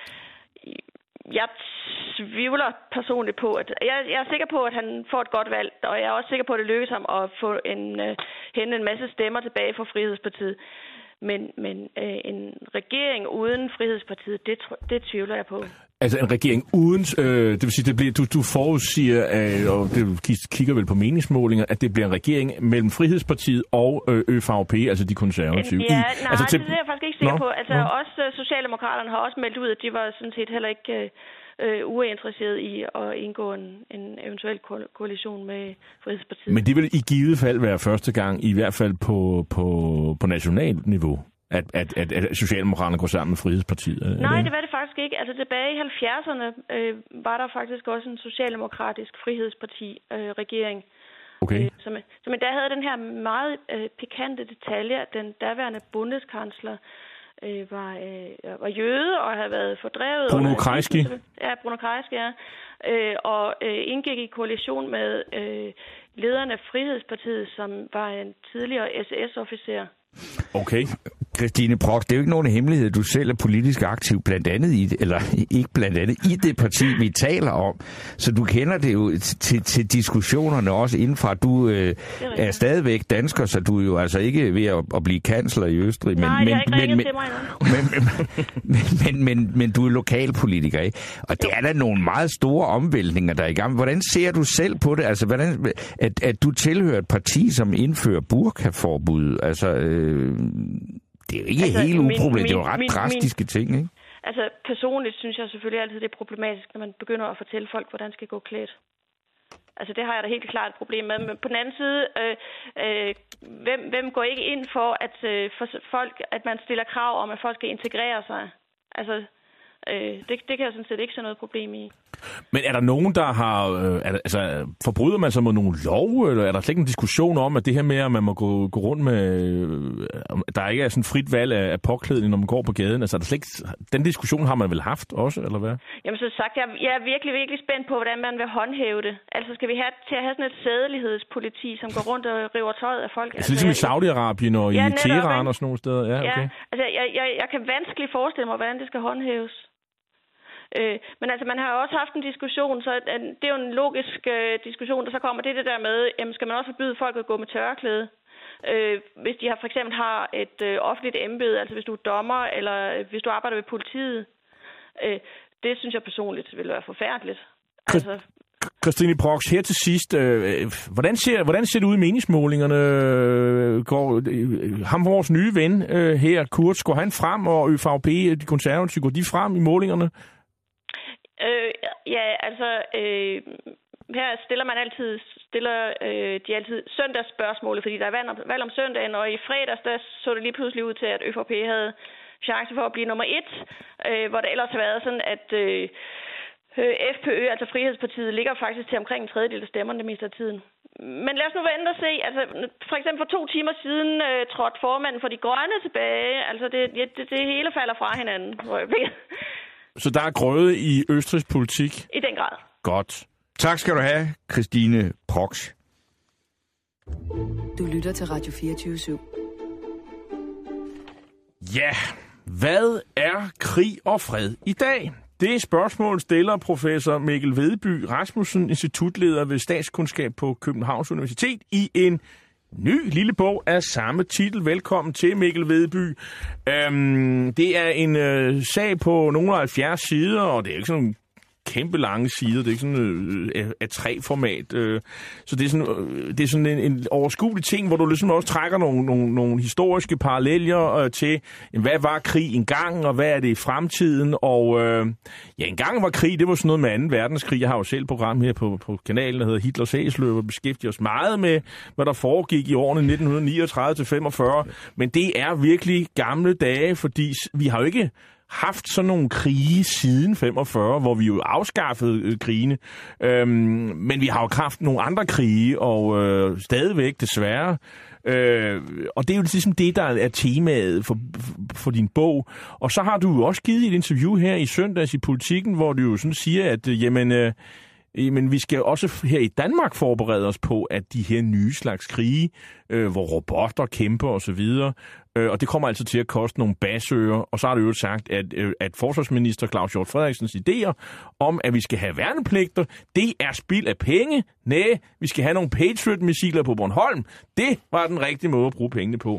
Jeg tvivler personligt på, at jeg, jeg er sikker på, at han får et godt valg, og jeg er også sikker på, at det lykkes ham at få en, uh, hente en masse stemmer tilbage fra Frihedspartiet. Men, men øh, en regering uden Frihedspartiet, det, det tvivler jeg på. Altså en regering uden, øh, det vil sige, det bliver, du, du forudsiger, øh, og det kigger vel på meningsmålinger, at det bliver en regering mellem Frihedspartiet og øh, Ø F P, altså de konservative. Ja, nej, altså, til... det er jeg faktisk ikke sikker Nå, på. Altså nå. også Socialdemokraterne har også meldt ud, at de var sådan set heller ikke øh, uinteresseret i at indgå en, en eventuel ko- koalition med Frihedspartiet. Men det vil i givet fald være første gang, i hvert fald på, på, på nationalt niveau, At, at, at, at Socialdemokraterne går sammen med Frihedspartiet? Nej, det var det faktisk ikke. Altså tilbage i halvfjerdserne øh, var der faktisk også en socialdemokratisk frihedsparti-regering. Øh, okay. øh, som, som endda havde den her meget øh, pikante detalje, at den daværende bundeskansler øh, var, øh, var jøde og havde været fordrevet. Bruno Kreisky? Ja, Bruno Kreisky, ja. Øh, og øh, indgik i koalition med øh, lederen af Frihedspartiet, som var en tidligere S S-officer. Okay. Christine Brock, det er jo ikke nogen hemmelighed, du selv er politisk aktiv, blandt andet i det, eller ikke blandt andet i det parti, vi taler om. Så du kender det jo til, til diskussionerne også indenfra. Du øh, er, er stadigvæk dansker, så du er jo altså ikke ved at, at blive kansler i Østrig. Men, Nej, men, jeg har ikke ringet men, til mig men, men, men, men, men du er lokalpolitiker, ikke? Og det er der nogle meget store omvæltninger, der er i gang. Hvordan ser du selv på det? Altså, hvordan, at, at du tilhører et parti, som indfører burkaforbud, altså... Øh, det er jo ikke altså, helt uproblematisk. Det er jo ret min, drastiske min, ting, ikke? Altså, personligt synes jeg selvfølgelig altid, det er problematisk, når man begynder at fortælle folk, hvordan de skal gå klædt. Altså, det har jeg da helt klart et problem med. Men på den anden side, øh, øh, hvem, hvem går ikke ind for, at, øh, for folk, at man stiller krav om, at folk skal integrere sig? Altså, øh, det, det kan jeg sådan set ikke se noget problem i. Men er der nogen, der har... Øh, er der, altså, forbryder man sig mod nogle lov, eller er der slet ikke en diskussion om, at det her med, at man må gå, gå rundt med... Øh, der ikke er sådan frit valg af, af påklædning, når man går på gaden? Altså, er der slet ikke, den diskussion har man vel haft også, eller hvad? Jamen, så sagt, jeg, jeg er virkelig, virkelig spændt på, hvordan man vil håndhæve det. Altså, skal vi have til at have sådan et sædelighedspoliti, som går rundt og river tøjet af folk? Altså, ligesom jeg, i Saudi-Arabien og ja, i Teheran og sådan nogle steder? Ja, okay. Ja, altså, jeg, jeg, jeg kan vanskeligt forestille mig, hvordan det skal håndhæves. Øh, men altså, man har jo også haft en diskussion, så det er jo en logisk øh, diskussion, der så kommer. Det er det der med, jamen, skal man også forbyde folk at gå med tørklæde? Øh, hvis de har, for eksempel har et øh, offentligt embede, altså hvis du er dommer, eller øh, hvis du arbejder ved politiet. Øh, det synes jeg personligt vil være forfærdeligt. Altså... Christine Brox, her til sidst, øh, hvordan, ser, hvordan ser det ud i meningsmålingerne? Går øh, ham vores nye ven øh, her, Kurz, går han frem, og Ø F P, de konservative, går de frem i målingerne? Øh, ja, altså, øh, her stiller man altid, stiller øh, de altid søndagsspørgsmålet, fordi der er valg om, valg om søndagen, og i fredags, der så det lige pludselig ud til, at Ø F P havde chance for at blive nummer et, øh, hvor det ellers har været sådan, at øh, F P Ø, altså Frihedspartiet, ligger faktisk til omkring en tredjedel af stemmerne det meste af tiden. Men lad os nu vente og se. Altså, for eksempel for to timer siden øh, trådte formanden for De Grønne tilbage. Altså, det, det, det hele falder fra hinanden. Så der er grøde i Østrigs politik? I den grad. Godt. Tak skal du have, Christine Prox. Du lytter til Radio fireogtyve syv. Ja, hvad er krig og fred i dag? Det spørgsmål stiller professor Mikkel Vedby Rasmussen, institutleder ved statskundskab på Københavns Universitet, i en ny lille bog af samme titel. Velkommen til, Mikkel Vedby. Øhm, det er en øh, sag på nogle af halvfjerds sider, og det er ikke sådan en kæmpe lange sider. Det er ikke sådan øh, A tre format. Øh, så det er sådan, øh, det er sådan en, en overskuelig ting, hvor du ligesom også trækker nogle, nogle, nogle historiske paralleller øh, til, hvad var krig engang, og hvad er det i fremtiden. Og øh, ja, engang var krig, det var sådan noget med anden verdenskrig. Jeg har jo selv et program her på, på kanalen, der hedder Hitlers Hæsløb, og beskæftiger os meget med, hvad der foregik i årene nitten niogtredive til femogfyrre. Men det er virkelig gamle dage, fordi vi har jo ikke haft sådan nogle krige siden femogfyrre, hvor vi jo afskaffede øh, krigene. Øhm, men vi har jo haft nogle andre krige, og øh, stadigvæk desværre. Øh, og det er jo ligesom det, der er temaet for, for din bog. Og så har du jo også givet et interview her i søndags i Politikken, hvor du jo sådan siger, at øh, jamen, øh, jamen, vi skal også her i Danmark forberede os på, at de her nye slags krige, øh, hvor robotter kæmper osv., øh, og det kommer altså til at koste nogle basører. Og så har du jo sagt, at, øh, at forsvarsminister Claus Hjort Frederiksens idéer om, at vi skal have værnepligter, det er spild af penge. Næh, vi skal have nogle Patriot-missiler på Bornholm. Det var den rigtige måde at bruge pengene på.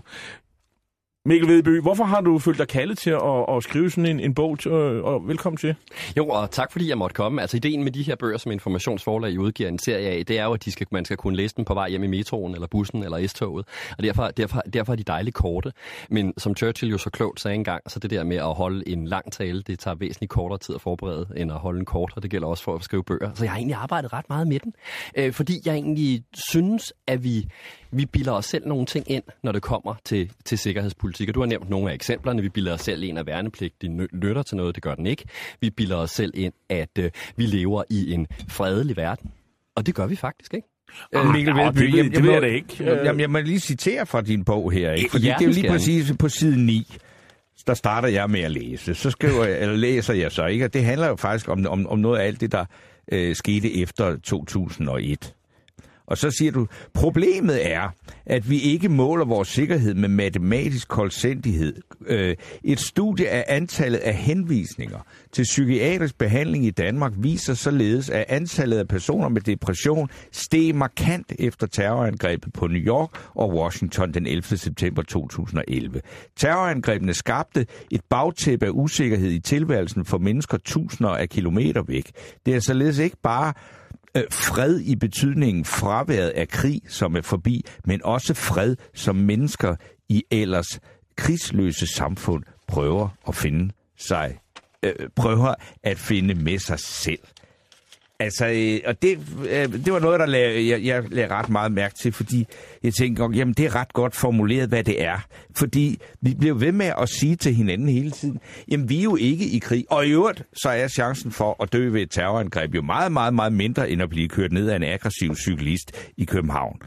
Mikkel Vedby, hvorfor har du følt dig kaldet til at, at skrive sådan en, en bog, til, og velkommen til? Jo, og tak fordi jeg måtte komme. Altså ideen med de her bøger, som Informationsforlag udgiver en serie af, det er jo, at de skal, man skal kunne læse dem på vej hjem i metroen, eller bussen, eller S-toget. Og derfor, derfor, derfor er de dejligt korte. Men som Churchill jo så klogt sagde engang, så det der med at holde en lang tale, det tager væsentligt kortere tid at forberede, end at holde en kort, og det gælder også for at skrive bøger. Så jeg har egentlig arbejdet ret meget med den, øh, fordi jeg egentlig synes, at vi, vi bilder os selv nogle ting ind, når det kommer til, til sikkerhedspolitik. Og du har nævnt nogle af eksemplerne. Vi bilder os selv ind, at værnepligt nytter til noget, det gør den ikke. Vi bilder os selv ind, at øh, vi lever i en fredelig verden. Og det gør vi faktisk, ikke? Øh, Mikkel Vedby, det, det, det ved jeg da ikke. Jamen, jeg må lige citere fra din bog her, ikke? Fordi ja, det er jo lige præcis på side ni, der starter jeg med at læse. Så skriver jeg, eller læser jeg så, ikke? Og det handler jo faktisk om, om, om noget af alt det, der øh, skete efter to tusind og et. Og så siger du, problemet er, at vi ikke måler vores sikkerhed med matematisk koldsindighed. Øh, et studie af antallet af henvisninger til psykiatrisk behandling i Danmark viser således, at antallet af personer med depression steg markant efter terrorangrebet på New York og Washington den ellevte september to tusind og elleve. Terrorangrebene skabte et bagtæppe af usikkerhed i tilværelsen for mennesker tusinder af kilometer væk. Det er således ikke bare fred i betydningen fraværet af krig, som er forbi, men også fred, som mennesker i ellers krigsløse samfund prøver at finde sig, øh, prøver at finde med sig selv. Altså, øh, og det, øh, det var noget, der lag, jeg, jeg lagde ret meget mærke til, fordi jeg tænkte, jamen det er ret godt formuleret, hvad det er. Fordi vi bliver ved med at sige til hinanden hele tiden, jamen vi er jo ikke i krig. Og i øvrigt, så er chancen for at dø ved et terrorangreb jo meget, meget, meget mindre, end at blive kørt ned af en aggressiv cyklist i København.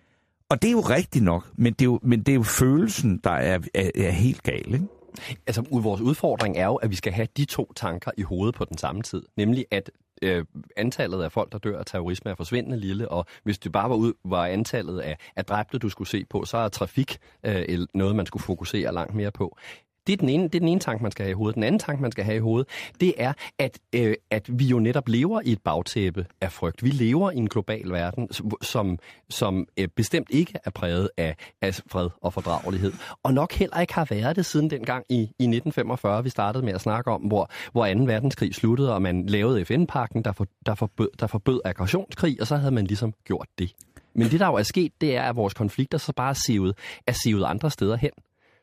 Og det er jo rigtigt nok, men det er jo, men det er jo følelsen, der er, er, er helt gal, ikke? Altså, vores udfordring er jo, at vi skal have de to tanker i hovedet på den samme tid. Nemlig, at øh, antallet af folk, der dør af terrorisme, er forsvindende lille, og hvis det bare var, ud, var antallet af, af dræbte, du skulle se på, så er trafik øh, noget, man skulle fokusere langt mere på. Det er, den ene, det er den ene tanke, man skal have i hovedet. Den anden tanke, man skal have i hovedet, det er, at, øh, at vi jo netop lever i et bagtæppe af frygt. Vi lever i en global verden, som, som øh, bestemt ikke er præget af, af fred og fordragelighed. Og nok heller ikke har været det siden dengang i, i nitten femogfyrre, vi startede med at snakke om, hvor, hvor anden verdenskrig sluttede, og man lavede F N-pakken, der, for, der, forbød, der forbød aggressionskrig, og så havde man ligesom gjort det. Men det, der jo er sket, det er, at vores konflikter så bare er sivet, er sivet andre steder hen.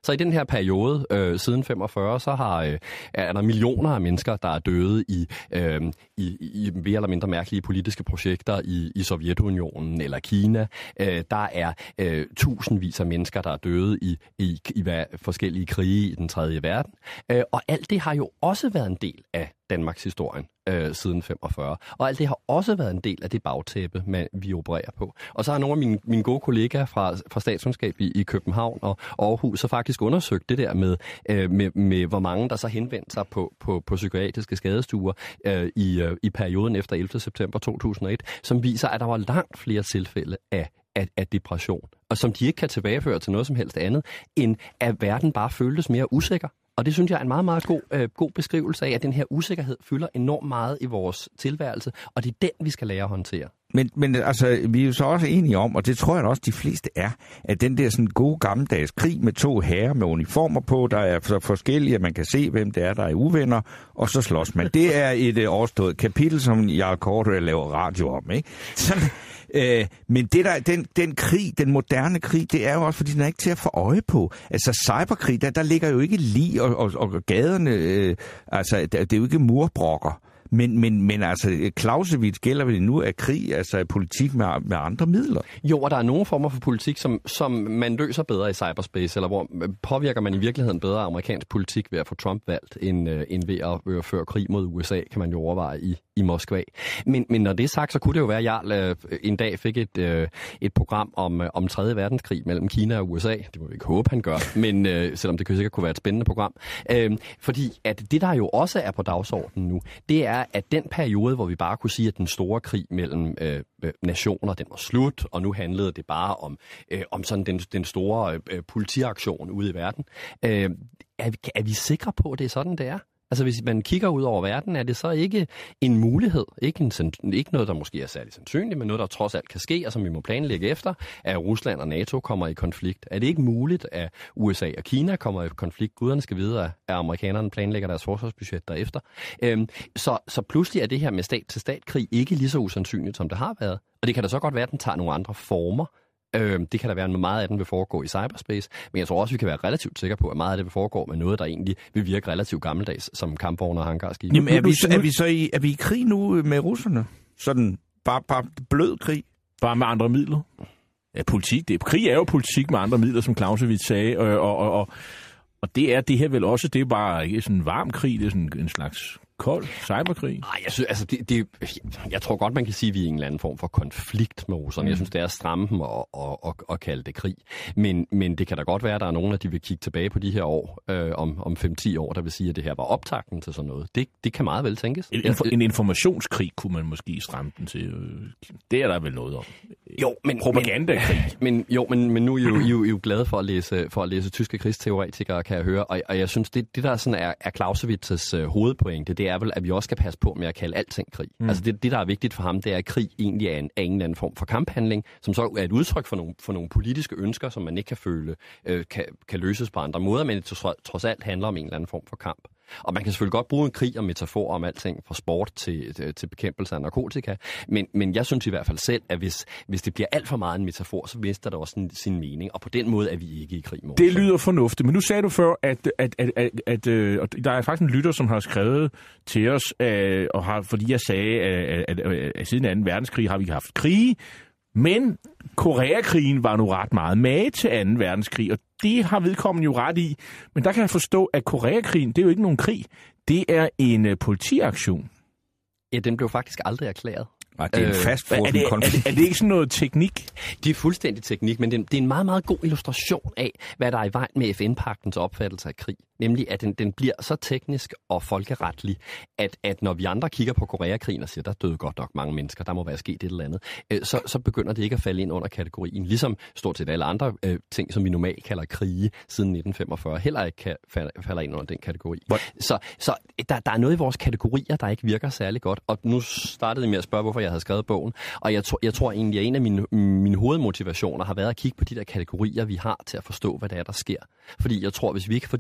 Så i den her periode, øh, siden femogfyrre, så har, øh, er der millioner af mennesker, der er døde i, øh, i, i mere eller mindre mærkelige politiske projekter i, i Sovjetunionen eller Kina. Øh, der er øh, tusindvis af mennesker, der er døde i, i, i forskellige krige i den tredje verden. Øh, og alt det har jo også været en del af Danmarks historien øh, siden femogfyrre. Og alt det har også været en del af det bagtæppe, man, vi opererer på. Og så har nogle af mine, mine gode kollegaer fra, fra statskundskab i, i København og Aarhus så faktisk undersøgt det der med, øh, med, med hvor mange der så henvendte sig på, på, på psykiatriske skadestuer øh, i, øh, i perioden efter ellevte september to tusind og et, som viser, at der var langt flere tilfælde af Af, af depression, og som de ikke kan tilbageføre til noget som helst andet, end at verden bare føltes mere usikker. Og det synes jeg er en meget, meget god, øh, god beskrivelse af, at den her usikkerhed fylder enormt meget i vores tilværelse, og det er den, vi skal lære at håndtere. Men, men altså, vi er jo så også enige om, og det tror jeg også de fleste er, at den der sådan gode gammeldags krig med to herrer med uniformer på, der er så forskellige, at man kan se, hvem det er, der er uvenner, og så slås man. Det er et øh, overstået kapitel, som Jarl Corydon laver radio om, ikke? Sådan, øh, men det der, den, den krig, den moderne krig, det er jo også, fordi den er ikke til at få øje på. Altså cyberkrig, der, der ligger jo ikke lig, og, og, og gaderne, øh, altså det er jo ikke murbrokker. Men, men, men altså, Clausewitz gælder vel nu af krig, altså af politik med, med andre midler? Jo, og der er nogle former for politik, som, som man løser bedre i cyberspace, eller hvor påvirker man i virkeligheden bedre amerikansk politik ved at få Trump valgt, end, end ved at øh, føre krig mod U S A, kan man jo overveje i, i Moskva. Men, men når det er sagt, så kunne det jo være, at Jarl øh, en dag fik et, øh, et program om, øh, om tredje verdenskrig mellem Kina og U S A. Det må vi ikke håbe, han gør, men øh, selvom det sikkert kunne være et spændende program. Øh, fordi at det, der jo også er på dagsordenen nu, det er, at den periode, hvor vi bare kunne sige, at den store krig mellem øh, nationer, den var slut, og nu handlede det bare om, øh, om sådan den, den store øh, politiaktion ude i verden. Øh, er, vi, er vi sikre på, at det er sådan, det er? Altså hvis man kigger ud over verden, er det så ikke en mulighed, ikke, en, ikke noget, der måske er særlig sandsynligt, men noget, der trods alt kan ske, og som vi må planlægge efter, at Rusland og NATO kommer i konflikt. Er det ikke muligt, at U S A og Kina kommer i konflikt? Guderne skal vide, at amerikanerne planlægger deres forsvarsbudget derefter. Øhm, så, så pludselig er det her med stat-til-stat-krig ikke lige så usandsynligt, som det har været. Og det kan da så godt være, at den tager nogle andre former. Det kan der være, meget af den vil foregå i cyberspace, men jeg tror også, vi kan være relativt sikre på, at meget af det vil foregå med noget, der egentlig vil virke relativt gammeldags, som kampvogne og hangarskibe. Jamen er vi, er vi så i, er vi i krig nu med russerne? Sådan bare, bare blød krig? Bare med andre midler? Ja, politik. Det, krig er jo politik med andre midler, som Clausewitz sagde, og, og, og, og, og det er det her vel også, det er bare ikke sådan en varm krig, det er sådan en slags kold cyberkrig? Nej, jeg synes, altså, det, det, jeg tror godt, man kan sige, at vi er i en eller anden form for konflikt med russerne. Mm. Jeg synes, det er at stramme dem og, og, og, og kalde det krig. Men, men det kan da godt være, at der er nogen, der vil kigge tilbage på de her år, øh, om, om fem til ti år, der vil sige, at det her var optakten til sådan noget. Det, det kan meget vel tænkes. En, en, en informationskrig kunne man måske stramme den til. Det er der vel noget om. Jo, men... Propagandakrig. Men, men, jo, men, men nu er I jo, I jo, I jo glade for at læse, for at læse tyske krigsteoretikere, kan jeg høre. Og, og jeg synes, det, det der sådan er, er Clausewitz's uh, hovedpointe, det er vel, at vi også skal passe på med at kalde alting krig. Mm. Altså det, det, der er vigtigt for ham, det er, at krig egentlig er en, er en eller anden form for kamphandling, som så er et udtryk for nogle, for nogle politiske ønsker, som man ikke kan føle, øh, kan, kan løses på andre måder, men det trods, trods alt handler om en eller anden form for kamp. Og man kan selvfølgelig godt bruge en krig og metafor om alting, fra sport til, til, til bekæmpelse af narkotika, men, men jeg synes i hvert fald selv, at hvis, hvis det bliver alt for meget en metafor, så mister det også sin, sin mening, og på den måde er vi ikke i krig med. Det lyder fornuftigt, men nu sagde du før, at, at, at, at, at, at der er faktisk en lytter, som har skrevet til os, øh, og har, fordi jeg sagde, at, at, at, at siden anden verdenskrig har vi haft krige, men Koreakrigen var nu ret meget mage til anden verdenskrig, og det har vedkommende jo ret i. Men der kan jeg forstå, at Koreakrigen, det er jo ikke nogen krig. Det er en uh, politiaktion. Ja, den blev faktisk aldrig erklæret. Nej, det er en fastfrossen øh, konflikt. Er det, er det ikke sådan noget teknik? Det er fuldstændig teknik, men det er en meget, meget god illustration af, hvad der er i vejen med F N-pagtens opfattelse af krig. Nemlig, at den, den bliver så teknisk og folkeretlig, at, at når vi andre kigger på Koreakrigen og siger, der døde godt nok mange mennesker, der må være sket et eller andet, øh, så, så begynder det ikke at falde ind under kategorien. Ligesom stort set alle andre øh, ting, som vi normalt kalder krige siden nitten femogfyrre, heller ikke kan, falder ind under den kategori. What? Så, så der, der er noget i vores kategorier, der ikke virker særlig godt. Og nu startede jeg med at spørge, hvorfor jeg havde skrevet bogen. Og jeg, to, jeg tror egentlig, at en af mine, mine hovedmotivationer har været at kigge på de der kategorier, vi har til at forstå, hvad det er, der sker. Fordi jeg tror, hvis vi ikke får de kategorier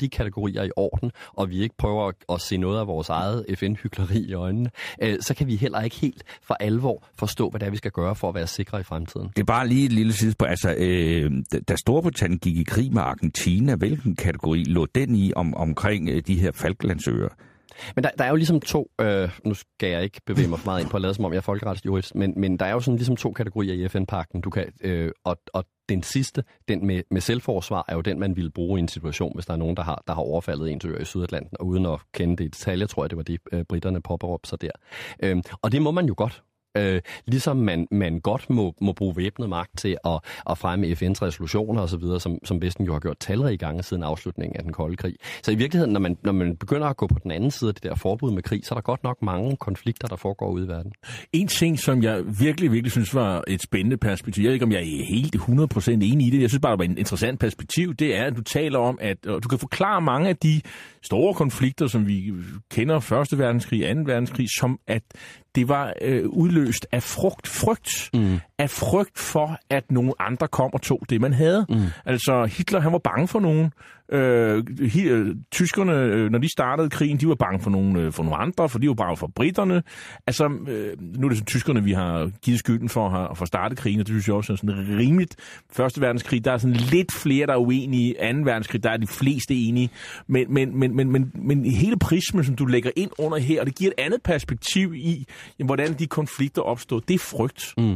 kategorier i orden, og vi ikke prøver at, at se noget af vores eget F N-hykleri i øjnene, øh, så kan vi heller ikke helt for alvor forstå, hvad det er, vi skal gøre for at være sikre i fremtiden. Det er bare lige et lille sidespring. Altså, øh, da Storbritannien gik i krig med Argentina, hvilken kategori lå den i om, omkring øh, de her Falklandsøer? Men der, der er jo ligesom to, øh, nu skal jeg ikke bevæge mig for meget ind på at lade som om jeg er folkeretsjurist, men, men der er jo sådan ligesom to kategorier i F N-pagten, du kan, øh, og, og den sidste, den med, med selvforsvar, er jo den, man ville bruge i en situation, hvis der er nogen, der har, der har overfaldet ens øer i Sydatlanten, og uden at kende det i detaljer, tror jeg, det var det, øh, britterne påberåbte sig der. Øh, og det må man jo godt. Øh, ligesom man, man godt må, må bruge væbnet magt til at, at fremme F N's resolutioner osv., som, som Vesten jo har gjort talrige gange siden afslutningen af den kolde krig. Så i virkeligheden, når man, når man begynder at gå på den anden side af det der forbud med krig, så er der godt nok mange konflikter, der foregår ude i verden. En ting, som jeg virkelig, virkelig synes var et spændende perspektiv, jeg ved ikke, om jeg er helt hundrede procent enig i det, jeg synes bare, det var en interessant perspektiv, det er, at du taler om, at du kan forklare mange af de store konflikter, som vi kender, første verdenskrig, anden verdenskrig, som at det var øh, udløst af frugt, frygt. Mm. Af frygt for, at nogle andre kom og tog det, man havde. Mm. Altså, Hitler, han var bange for nogen. Øh, hi, øh, tyskerne, øh, når de startede krigen, de var bange for nogle, øh, for nogle andre, for de var bange for britterne. Altså, øh, nu er det sådan tyskerne, vi har givet skylden for at få startet krigen, og det synes jeg også er sådan rimeligt. Første verdenskrig, der er sådan lidt flere, der er uenige. Anden verdenskrig, der er de fleste enige. Men, men, men, men, men, men hele prismen, som du lægger ind under her, og det giver et andet perspektiv i, jamen, hvordan de konflikter opstår, det er frygt. Mm.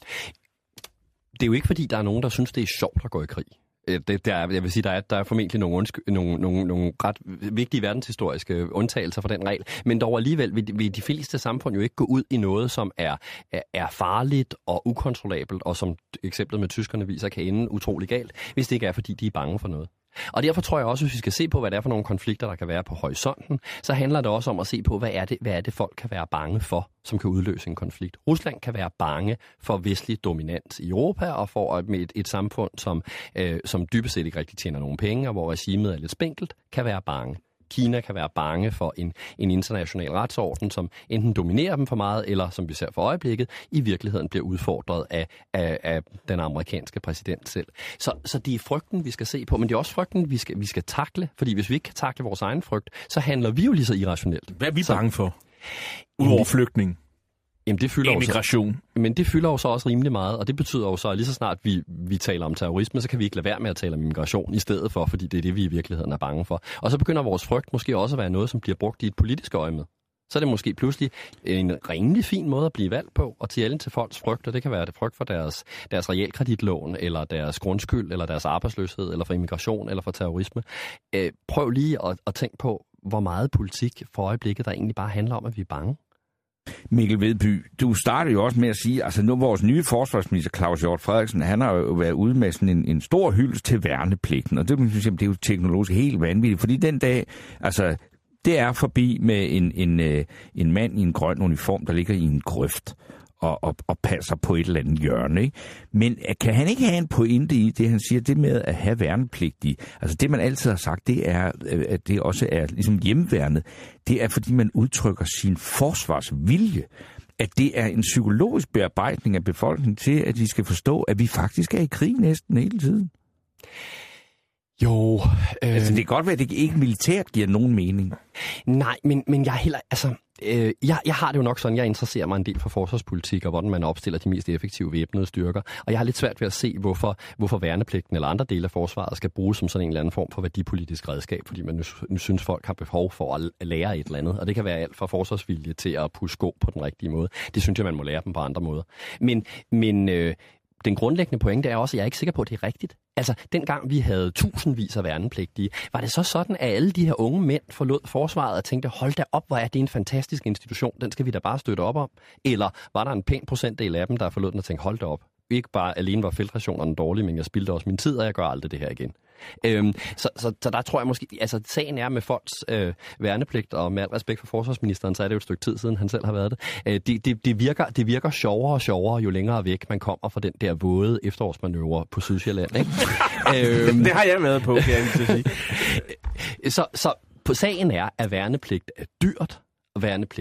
Det er jo ikke, fordi der er nogen, der synes, det er sjovt at gå i krig. Det, der, jeg vil sige, der er, der er formentlig nogle, undsky, nogle, nogle, nogle ret vigtige verdenshistoriske undtagelser for den regel, men dog alligevel vil, vil de fleste samfund jo ikke gå ud i noget, som er, er, er farligt og ukontrollabelt, og som eksemplet med tyskerne viser, kan ende utrolig galt, hvis det ikke er, fordi de er bange for noget. Og derfor tror jeg også, hvis vi skal se på, hvad det er for nogle konflikter, der kan være på horisonten, så handler det også om at se på, hvad er det, hvad er det folk kan være bange for, som kan udløse en konflikt. Rusland kan være bange for vestlig dominans i Europa, og for med et, et samfund, som, øh, som dybest set ikke rigtig tjener nogen penge, og hvor regimet er lidt spinkelt, kan være bange. Kina kan være bange for en, en international retsorden, som enten dominerer dem for meget, eller som vi ser for øjeblikket, i virkeligheden bliver udfordret af, af, af den amerikanske præsident selv. Så, så det er frygten, vi skal se på, men det er også frygten, vi skal, vi skal takle, fordi hvis vi ikke kan takle vores egen frygt, så handler vi jo lige så irrationelt. Hvad er vi så bange for? Udover flygtning? Jamen, det fylder Immigration. Så, men det fylder jo så også rimelig meget, og det betyder jo så, at lige så snart vi, vi taler om terrorisme, så kan vi ikke lade være med at tale om immigration i stedet for, fordi det er det, vi i virkeligheden er bange for. Og så begynder vores frygt måske også at være noget, som bliver brugt i et politisk øjemed. Så er det måske pludselig en rimelig fin måde at blive valgt på, og tælle til folks frygt, og det kan være det frygt for deres, deres realkreditlån, eller deres grundskyld, eller deres arbejdsløshed, eller for immigration, eller for terrorisme. Øh, prøv lige at, at tænke på, hvor meget politik for øjeblikket, der egentlig bare handler om, at vi er bange. Mikkel Vedby, du startede jo også med at sige, altså nu vores nye forsvarsminister Claus Hjort Frederiksen, han har jo været ude med sådan en, en stor hyldest til værnepligten, og det, det er jo teknologisk helt vanvittigt, fordi den dag, altså det er forbi med en, en, en mand i en grøn uniform, der ligger i en grøft og, og, og passer på et eller andet hjørne, ikke? Men kan han ikke have en pointe i det, han siger, det med at have værnepligtige? Altså det, man altid har sagt, det er, at det også er ligesom hjemmeværnet. Det er, fordi man udtrykker sin forsvarsvilje. At det er en psykologisk bearbejdning af befolkningen til, at de skal forstå, at vi faktisk er i krig næsten hele tiden. Jo. Øh... Altså det kan godt være, at det ikke militært giver nogen mening. Nej, men, men jeg er heller... Altså... Øh, jeg, jeg har det jo nok sådan, jeg interesserer mig en del for forsvarspolitik og hvordan man opstiller de mest effektive væbnede styrker. Og jeg har lidt svært ved at se, hvorfor, hvorfor værnepligten eller andre dele af forsvaret skal bruges som sådan en eller anden form for værdipolitisk redskab, fordi man nu, nu synes, folk har behov for at lære et eller andet. Og det kan være alt fra forsvarsvilje til at pusse sko på den rigtige måde. Det synes jeg, man må lære dem på andre måder. Men, men øh, den grundlæggende pointe er også, at jeg er ikke sikker på, at det er rigtigt. Altså, dengang vi havde tusindvis af værnepligtige, var det så sådan, at alle de her unge mænd forlod forsvaret og tænkte, hold da op, hvor er det en fantastisk institution, den skal vi da bare støtte op om? Eller var der en pæn procentdel af dem, der forlod den og tænkte, hold da op, ikke bare alene var feltrationerne dårlige, men jeg spildte også min tid, og jeg gør aldrig det her igen. Øhm, så, så, så der tror jeg måske, altså sagen er med folks øh, værnepligt, og med al respekt for forsvarsministeren, så er det jo et stykke tid siden, han selv har været det. Øh, det, det, det, virker, det virker sjovere og sjovere, jo længere væk man kommer fra den der våde efterårsmanøvre på Sydsjælland. Ikke? øhm, det har jeg været på, kan jeg sige. så, så på sagen er, at værnepligt er dyrt, og værnepligt er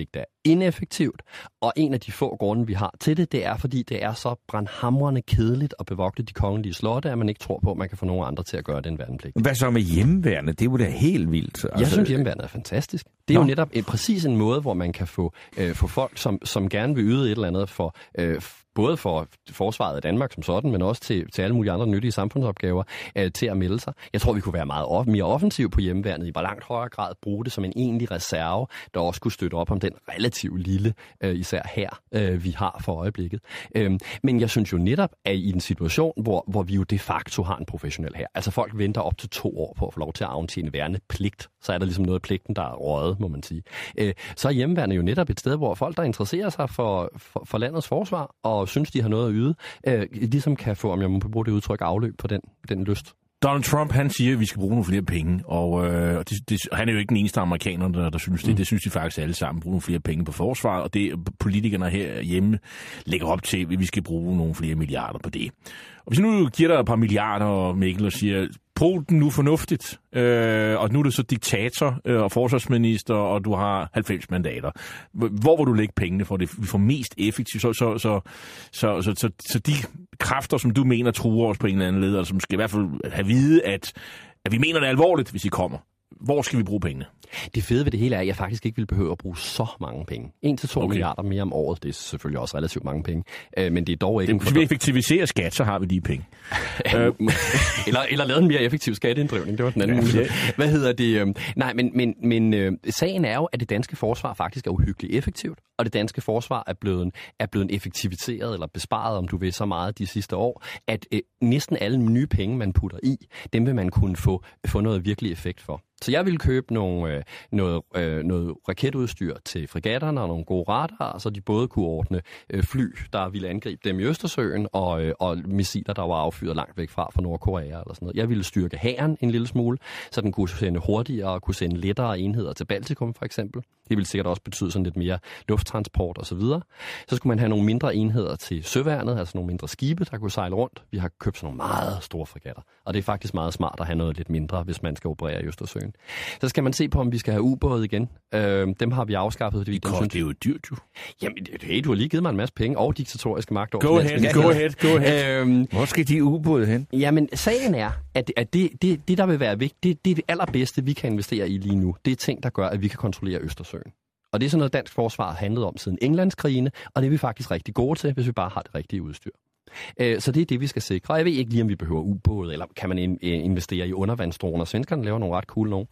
ineffektivt, og en af de få grunde, vi har til det, det er, fordi det er så brandhamrende kedeligt at bevogte de kongelige slotte, at man ikke tror på, at man kan få nogen andre til at gøre den værnepligt. Hvad så med hjemmeværende? Det er jo da helt vildt. Altså... Jeg synes, hjemmeværende er fantastisk. Det er Nå. jo netop en, præcis en måde, hvor man kan få, øh, få folk, som, som gerne vil yde et eller andet for... Øh, både for forsvaret af Danmark som sådan, men også til, til alle mulige andre nyttige samfundsopgaver, øh, til at melde sig. Jeg tror, vi kunne være meget off- mere offensiv på hjemmeværnet, i hvor langt højere grad bruge det som en egentlig reserve, der også kunne støtte op om den relativt lille, øh, især her, øh, vi har for øjeblikket. Øh, men jeg synes jo netop, at i en situation, hvor, hvor vi jo de facto har en professionel her, altså folk venter op til to år på at få lov til at aftjene værnepligt, så er der ligesom noget af pligten, der er røget, må man sige. Øh, så er hjemmeværnet jo netop et sted, hvor folk, der interesserer sig for, for, for landets forsvar, og synes, de har noget at yde, øh, ligesom kan få, om jeg må bruge det udtryk, afløb på den, den lyst. Donald Trump, han siger, at vi skal bruge nogle flere penge, og øh, det, det, han er jo ikke den eneste amerikaner, der, der synes det. Mm. Det synes de faktisk alle sammen, bruge nogle flere penge på forsvaret, og det politikerne herhjemme lægger op til, at vi skal bruge nogle flere milliarder på det. Og hvis nu giver dig et par milliarder, og Mikkel, og siger, brug den nu fornuftigt, øh, og nu er du så diktator øh, og forsvarsminister, og du har halvfems mandater. Hvor vil du lægge pengene for det? Vi får mest effektivt, så, så, så, så, så, så, så de kræfter, som du mener truer os på en eller anden led, eller som skal i hvert fald have vide, at, at vi mener det alvorligt, hvis I kommer. Hvor skal vi bruge pengene? Det fede ved det hele er, at jeg faktisk ikke vil behøve at bruge så mange penge. en til to okay. milliarder mere om året, det er selvfølgelig også relativt mange penge. Øh, men det er dog ikke... Det, hvis vi effektiviserer skat, så har vi de penge. eller, eller lavet en mere effektiv skatteinddrivning, det var den anden mulighed. Hvad hedder det? Nej, men, men, men øh, sagen er jo, at det danske forsvar faktisk er uhyggeligt effektivt, og det danske forsvar er blevet, er blevet effektiviseret eller besparet, om du vil, så meget de sidste år, at øh, næsten alle nye penge, man putter i, dem vil man kunne få, få noget virkelig effekt for. Så jeg ville købe nogle, øh, noget, øh, noget raketudstyr til fregatterne og nogle gode radarer, så de både kunne ordne øh, fly, der ville angribe dem i Østersøen, og, øh, og missiler, der var affyret langt væk fra fra Nordkorea eller sådan noget. Jeg ville styrke hæren en lille smule, så den kunne sende hurtigere og kunne sende lettere enheder til Baltikum for eksempel. Det ville sikkert også betyde sådan lidt mere lufttransport osv. Så, så skulle man have nogle mindre enheder til søværnet, altså nogle mindre skibe, der kunne sejle rundt. Vi har købt sådan nogle meget store fregatter, og det er faktisk meget smart at have noget lidt mindre, hvis man skal operere i Østersøen. Så skal man se på, om vi skal have ubåde igen. Øh, dem har vi afskaffet. Det koster jo dyrt, jo. Jamen, hey, du har lige givet mig en masse penge og diktatoriske magt over. Go ahead, go ahead, go ahead. Øhm, Hvor skal de ubåde hen? Jamen, sagen er, at, at det, det, det, der vil være vigtigt, det, det er det allerbedste, vi kan investere i lige nu. Det er ting, der gør, at vi kan kontrollere Østersøen. Og det er sådan noget, dansk forsvar har handlet om siden Englandskrigene, og det er vi faktisk rigtig gode til, hvis vi bare har det rigtige udstyr. Så det er det, vi skal sikre. Jeg ved ikke lige, om vi behøver ubåde, eller kan man investere i undervandsdroner. Svenskerne laver nogle ret cool nogle.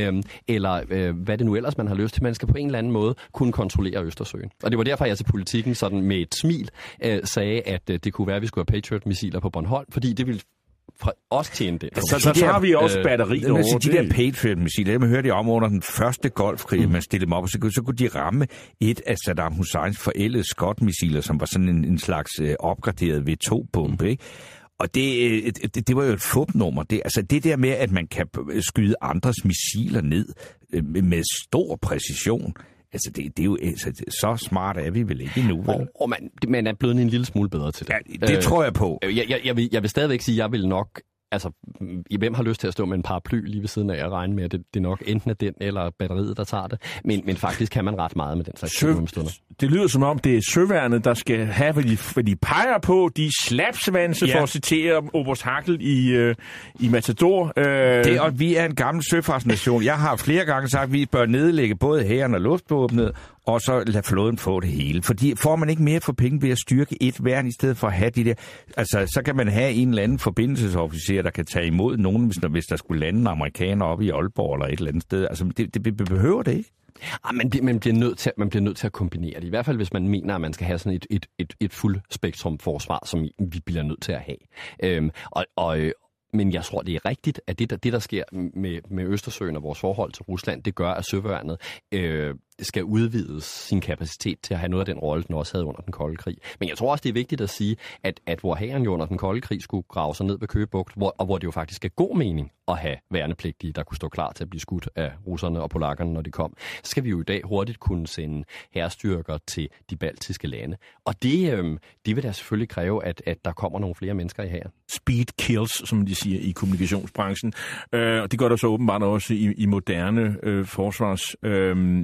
Eller hvad det nu ellers, man har lyst til. Man skal på en eller anden måde kunne kontrollere Østersøen. Og det var derfor, jeg til politikken sådan med et smil sagde, at det kunne være, at vi skulle have Patriot-missiler på Bornholm, fordi det ville fra os tjene det. Så, så, så har vi også øh, batterier over de der Patriot-missiler, dem hørte jeg om under den første golfkrig, mm. man stillede dem op, og så, så kunne de ramme et af Saddam Husseins forældede Scott-missiler, som var sådan en, en slags øh, opgraderet V to bombe, mm. ikke? Og det, det, det var jo et fupnummer. Det, altså det der med, at man kan skyde andres missiler ned øh, med stor præcision, altså, det, det er jo, altså, så smart er vi vel ikke endnu, vel? Og, og man, man er blevet en lille smule bedre til det. Ja, det øh, tror jeg på. Jeg, jeg, jeg, vil, jeg vil stadigvæk sige, at jeg vil nok... Altså, hvem har lyst til at stå med en paraply lige ved siden af og regne med, at det, det nok enten er den eller batteriet, der tager det. Men, men faktisk kan man ret meget med den slags Sø- Det lyder som om, det er søværnet, der skal have, hvad de, hvad de peger på. De slapsvanse, ja. For at citere Oberst Hackel i, øh, i Matador. Øh... Det, og vi er en gammel søfartsnation. Jeg har flere gange sagt, at vi bør nedlægge både hæren og luftvåbnet, og så lade flåden få det hele. Fordi får man ikke mere for penge ved at styrke et værn, i stedet for at have de der... Altså, så kan man have en eller anden forbindelsesofficer, der kan tage imod nogen, hvis der, hvis der skulle lande en amerikaner oppe i Aalborg eller et eller andet sted. Altså, det, det behøver det ikke. Ah, man, man, bliver nødt til, man bliver nødt til at kombinere det. I hvert fald, hvis man mener, at man skal have sådan et, et, et, et fuld spektrum forsvar, som vi bliver nødt til at have. Øhm, og... og Men jeg tror, det er rigtigt, at det, der, det, der sker med, med Østersøen og vores forhold til Rusland, det gør, at søværnet øh, skal udvides sin kapacitet til at have noget af den rolle, den også havde under den kolde krig. Men jeg tror også, det er vigtigt at sige, at, at hvor hæren jo under den kolde krig skulle grave sig ned ved Køge Bugt, hvor, og hvor det jo faktisk er god mening at have værnepligtige, der kunne stå klar til at blive skudt af russerne og polakkerne, når de kom, så skal vi jo i dag hurtigt kunne sende hærstyrker til de baltiske lande. Og det, øh, det vil da selvfølgelig kræve, at, at der kommer nogle flere mennesker i hæren. Speed kills, som de siger i kommunikationsbranchen. Øh, og det gør der så åbenbart også i, i moderne øh, forsvars, øh, i de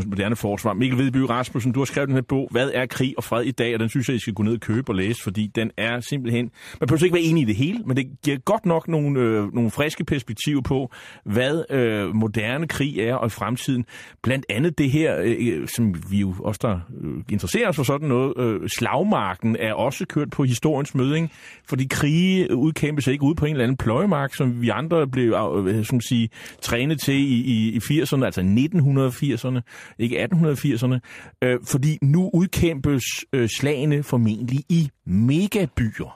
Rasmussen, Moderne Forsvar. Mikkel Vedby Rasmussen, du har skrevet den her bog, Hvad er krig og fred i dag? Og den synes jeg, I skal gå ned og købe og læse, fordi den er simpelthen... Man behøver ikke være enig i det hele, men det giver godt nok nogle, øh, nogle friske perspektiver på, hvad øh, moderne krig er og i fremtiden. Blandt andet det her, øh, som vi jo også der øh, interesserer os for sådan noget, øh, slagmarken er også kørt på historiens møding, fordi krige udkæmpes ikke ude på en eller anden pløjemark, som vi andre blev øh, som sige, trænet til i, i, i firserne, altså nitten firserne, ikke atten firserne, øh, fordi nu udkæmpes øh, slagene formentlig i megabyer.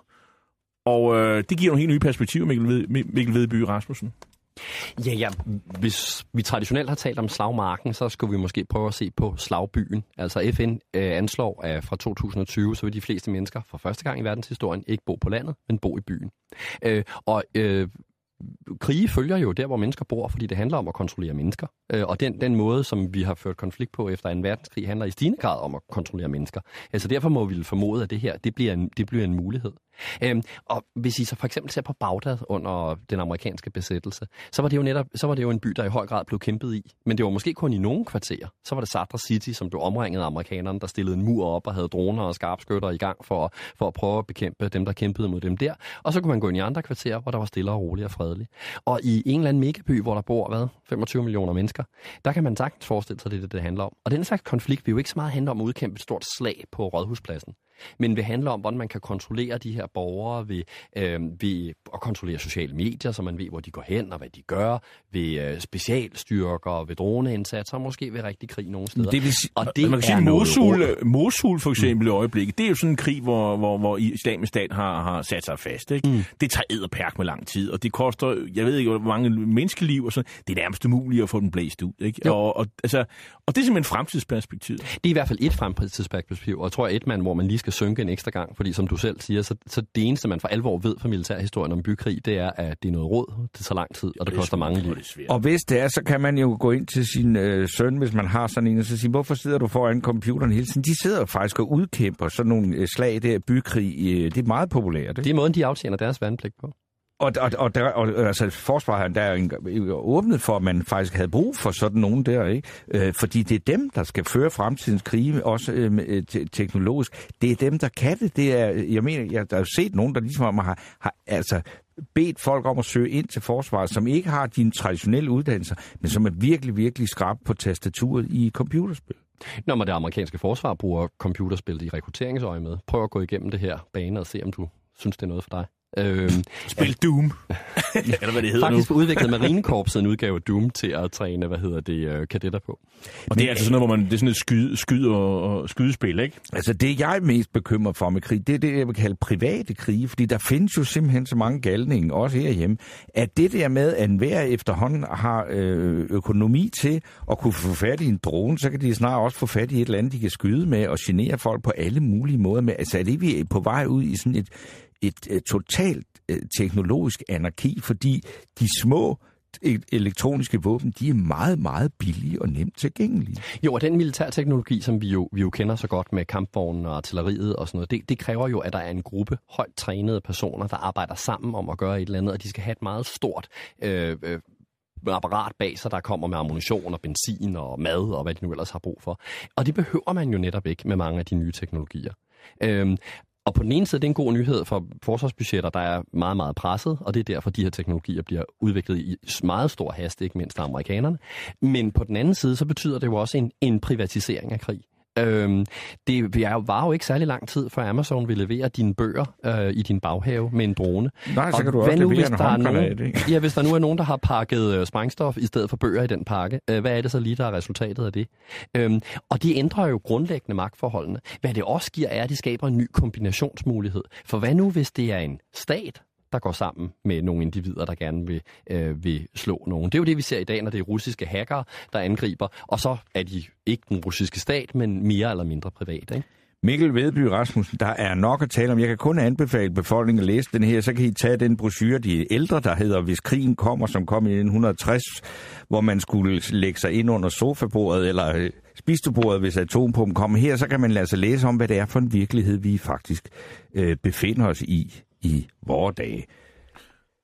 Og øh, det giver nogle helt nye perspektiver, Mikkel, Ved, Mikkel Vedby Rasmussen. Ja, ja, hvis vi traditionelt har talt om slagmarken, så skulle vi måske prøve at se på slagbyen. Altså F N øh, anslår, at fra to tusind og tyve, så vil de fleste mennesker for første gang i verdenshistorien ikke bo på landet, men bo i byen. Øh, og øh, krige følger jo der, hvor mennesker bor, fordi det handler om at kontrollere mennesker. Øh, og den, den måde, som vi har ført konflikt på efter anden verdenskrig, handler i stigende grad om at kontrollere mennesker. Altså derfor må vi formode, at det her det bliver en, det bliver en mulighed. Øhm, og hvis I så for eksempel ser på Bagdad under den amerikanske besættelse, så var det jo netop så var det jo en by, der i høj grad blev kæmpet i. Men det var måske kun i nogle kvarterer. Så var det Sadr City, som blev omringet af amerikanerne, der stillede en mur op og havde droner og skarpskytter i gang for, for at prøve at bekæmpe dem, der kæmpede mod dem der. Og så kunne man gå ind i andre kvarterer, hvor der var stille og roligt og fredeligt. Og i en eller anden megaby, hvor der bor, hvad, femogtyve millioner mennesker, der kan man sagtens forestille sig, det det, det handler om. Og den slags konflikt vil jo ikke så meget handle om at udkæmpe et stort slag på Rådhuspladsen, men vil handle om, hvordan man kan kontrollere de her borgere ved, øh, ved at kontrollere sociale medier, så man ved, hvor de går hen og hvad de gør, ved øh, specialstyrker, ved droneindsatser, og måske ved rigtig krig nogle steder. Det vil sige, og det man kan sige, Mosul, Mosul for eksempel mm. i øjeblikket, det er jo sådan en krig, hvor, hvor, hvor Islamisk Stat har, har sat sig fast. Ikke? Mm. Det tager edderpærk med lang tid, og det koster, jeg ved ikke, hvor mange menneskeliv, og sådan. Det er nærmest umuligt at få den blæst ud. Ikke? Og, og, altså, og det er simpelthen fremtidsperspektiv. Det er i hvert fald et fremtidsperspektiv, og jeg tror et mand, hvor man lige skal synke en ekstra gang, fordi som du selv siger, så, så det eneste, man for alvor ved fra militærhistorien om bykrig, det er, at det er noget råd, det tager lang tid, og det, det koster mange liv. Og hvis det er, så kan man jo gå ind til sin øh, søn, hvis man har sådan en, og så sige, hvorfor sidder du foran computeren hele tiden? De sidder faktisk og udkæmper sådan nogle øh, slag der, bykrig. Øh, det er meget populært. Ikke? Det er måden, de aftjener deres vandpligt på. Og, og, og, der, og altså, forsvaret der er jo åbnet for, at man faktisk havde brug for sådan nogen der, ikke? Øh, fordi det er dem, der skal føre fremtidens krige, også øh, teknologisk. Det er dem, der kan det. Det er, jeg mener, jeg har set nogen, der ligesom har, har altså bedt folk om at søge ind til forsvaret, som ikke har dine traditionelle uddannelser, men som er virkelig, virkelig skrab på tastaturet i computerspil. Når man det amerikanske forsvar bruger computerspil i rekrutteringsøje med, prøv at gå igennem det her bane og se, om du synes, det er noget for dig. Øhm, Spil Doom. Eller hvad det hedder faktisk nu. udviklede Marinekorpset en udgave af Doom til at træne, hvad hedder det, øh, kadetter på. Og det er altså sådan noget, hvor man, det er sådan et skyd, skyd og, og skydespil, ikke? Altså det, jeg er mest bekymret for med krig, det er det, jeg vil kalde private krige, fordi der findes jo simpelthen så mange galninger, også herhjemme, at det der med, at enhver efterhånden har øh, økonomi til at kunne få fat i en drone, så kan de snart også få fat i et eller andet, de kan skyde med og genere folk på alle mulige måder med. Altså er det, vi er på vej ud i sådan et et, et totalt et teknologisk anarki, fordi de små elektroniske våben, de er meget, meget billige og nemt tilgængelige. Jo, og den militærteknologi, som vi jo, vi jo kender så godt med kampvognen og artilleriet og sådan noget, det, det kræver jo, at der er en gruppe højt trænede personer, der arbejder sammen om at gøre et eller andet, og de skal have et meget stort øh, øh, apparat bag sig, der kommer med ammunition og benzin og mad og hvad de nu ellers har brug for. Og det behøver man jo netop ikke med mange af de nye teknologier. Øh, Og på den ene side, det er en god nyhed for forsvarsbudgetter, der er meget, meget presset, og det er derfor, de her teknologier bliver udviklet i meget stor hast, ikke mindst af amerikanerne. Men på den anden side, så betyder det jo også en, en privatisering af krig. Øhm, det var jo ikke særlig lang tid, før Amazon ville levere dine bøger øh, i din baghave med en drone. Nej, så og kan du også nu, levere en håndgranat, nogen, ja, hvis der nu er nogen, der har pakket øh, sprængstof i stedet for bøger i den pakke, øh, hvad er det så lige, der er resultatet af det? Øhm, og de ændrer jo grundlæggende magtforholdene. Hvad det også giver, er, at de skaber en ny kombinationsmulighed. For hvad nu, hvis det er en stat, der går sammen med nogle individer, der gerne vil, øh, vil slå nogen. Det er jo det, vi ser i dag, når det er russiske hackere, der angriber, og så er de ikke den russiske stat, men mere eller mindre privat, ikke? Mikkel Vedby Rasmussen, der er nok at tale om. Jeg kan kun anbefale befolkningen at læse den her, så kan I tage den brochure, de ældre, der hedder Hvis krigen kommer, som kom i nitten tres, hvor man skulle lægge sig ind under sofabordet eller spisebordet, hvis atompumpen kom her, så kan man altså læse om, hvad det er for en virkelighed, vi faktisk øh, befinder os i i vore dage.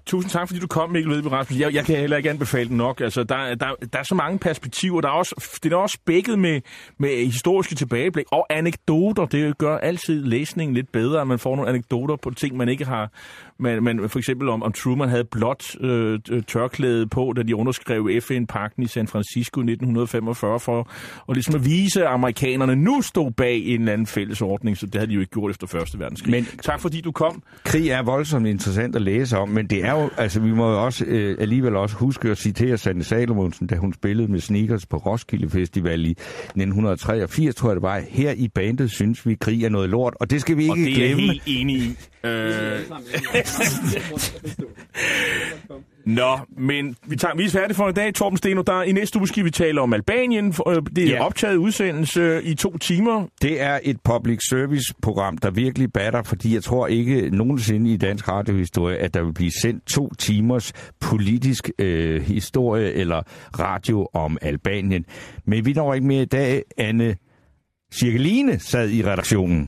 Tusind tak, fordi du kom, Mikkel Vedby Rasmussen. Jeg, jeg kan heller ikke anbefale den nok. Altså, der, der, der er så mange perspektiver. Der er også, det er også spækket med, med historiske tilbageblik og anekdoter. Det gør altid læsningen lidt bedre, at man får nogle anekdoter på ting, man ikke har. Man, man, for eksempel om, om Truman havde blåt øh, tørklæde på, da de underskrev F N-pagten i San Francisco i nitten femogfyrre, for og ligesom at vise, at amerikanerne nu stod bag en eller anden fælles ordning, så det havde de jo ikke gjort efter første verdenskrig. Men tak fordi du kom. Krig er voldsomt interessant at læse om, men det er jo, altså vi må jo også øh, alligevel også huske at citere Sanne Salomonsen, da hun spillede med Sneakers på Roskilde Festival i nitten treogfirs, tror jeg det var. Her i bandet synes vi, krig er noget lort, og det skal vi ikke glemme. Og det er jeg helt enig i. Øh... Nå, men vi, tager, vi er færdige for i dag, Torben Steno. Der, I næste uge skal vi tale om Albanien. Det er ja. optaget udsendelse i to timer. Det er et public service-program, der virkelig batter, fordi jeg tror ikke nogensinde i dansk radiohistorie, at der vil blive sendt to timers politisk øh, historie eller radio om Albanien. Men vi når ikke mere i dag. Anne Cirkeline sad i redaktionen.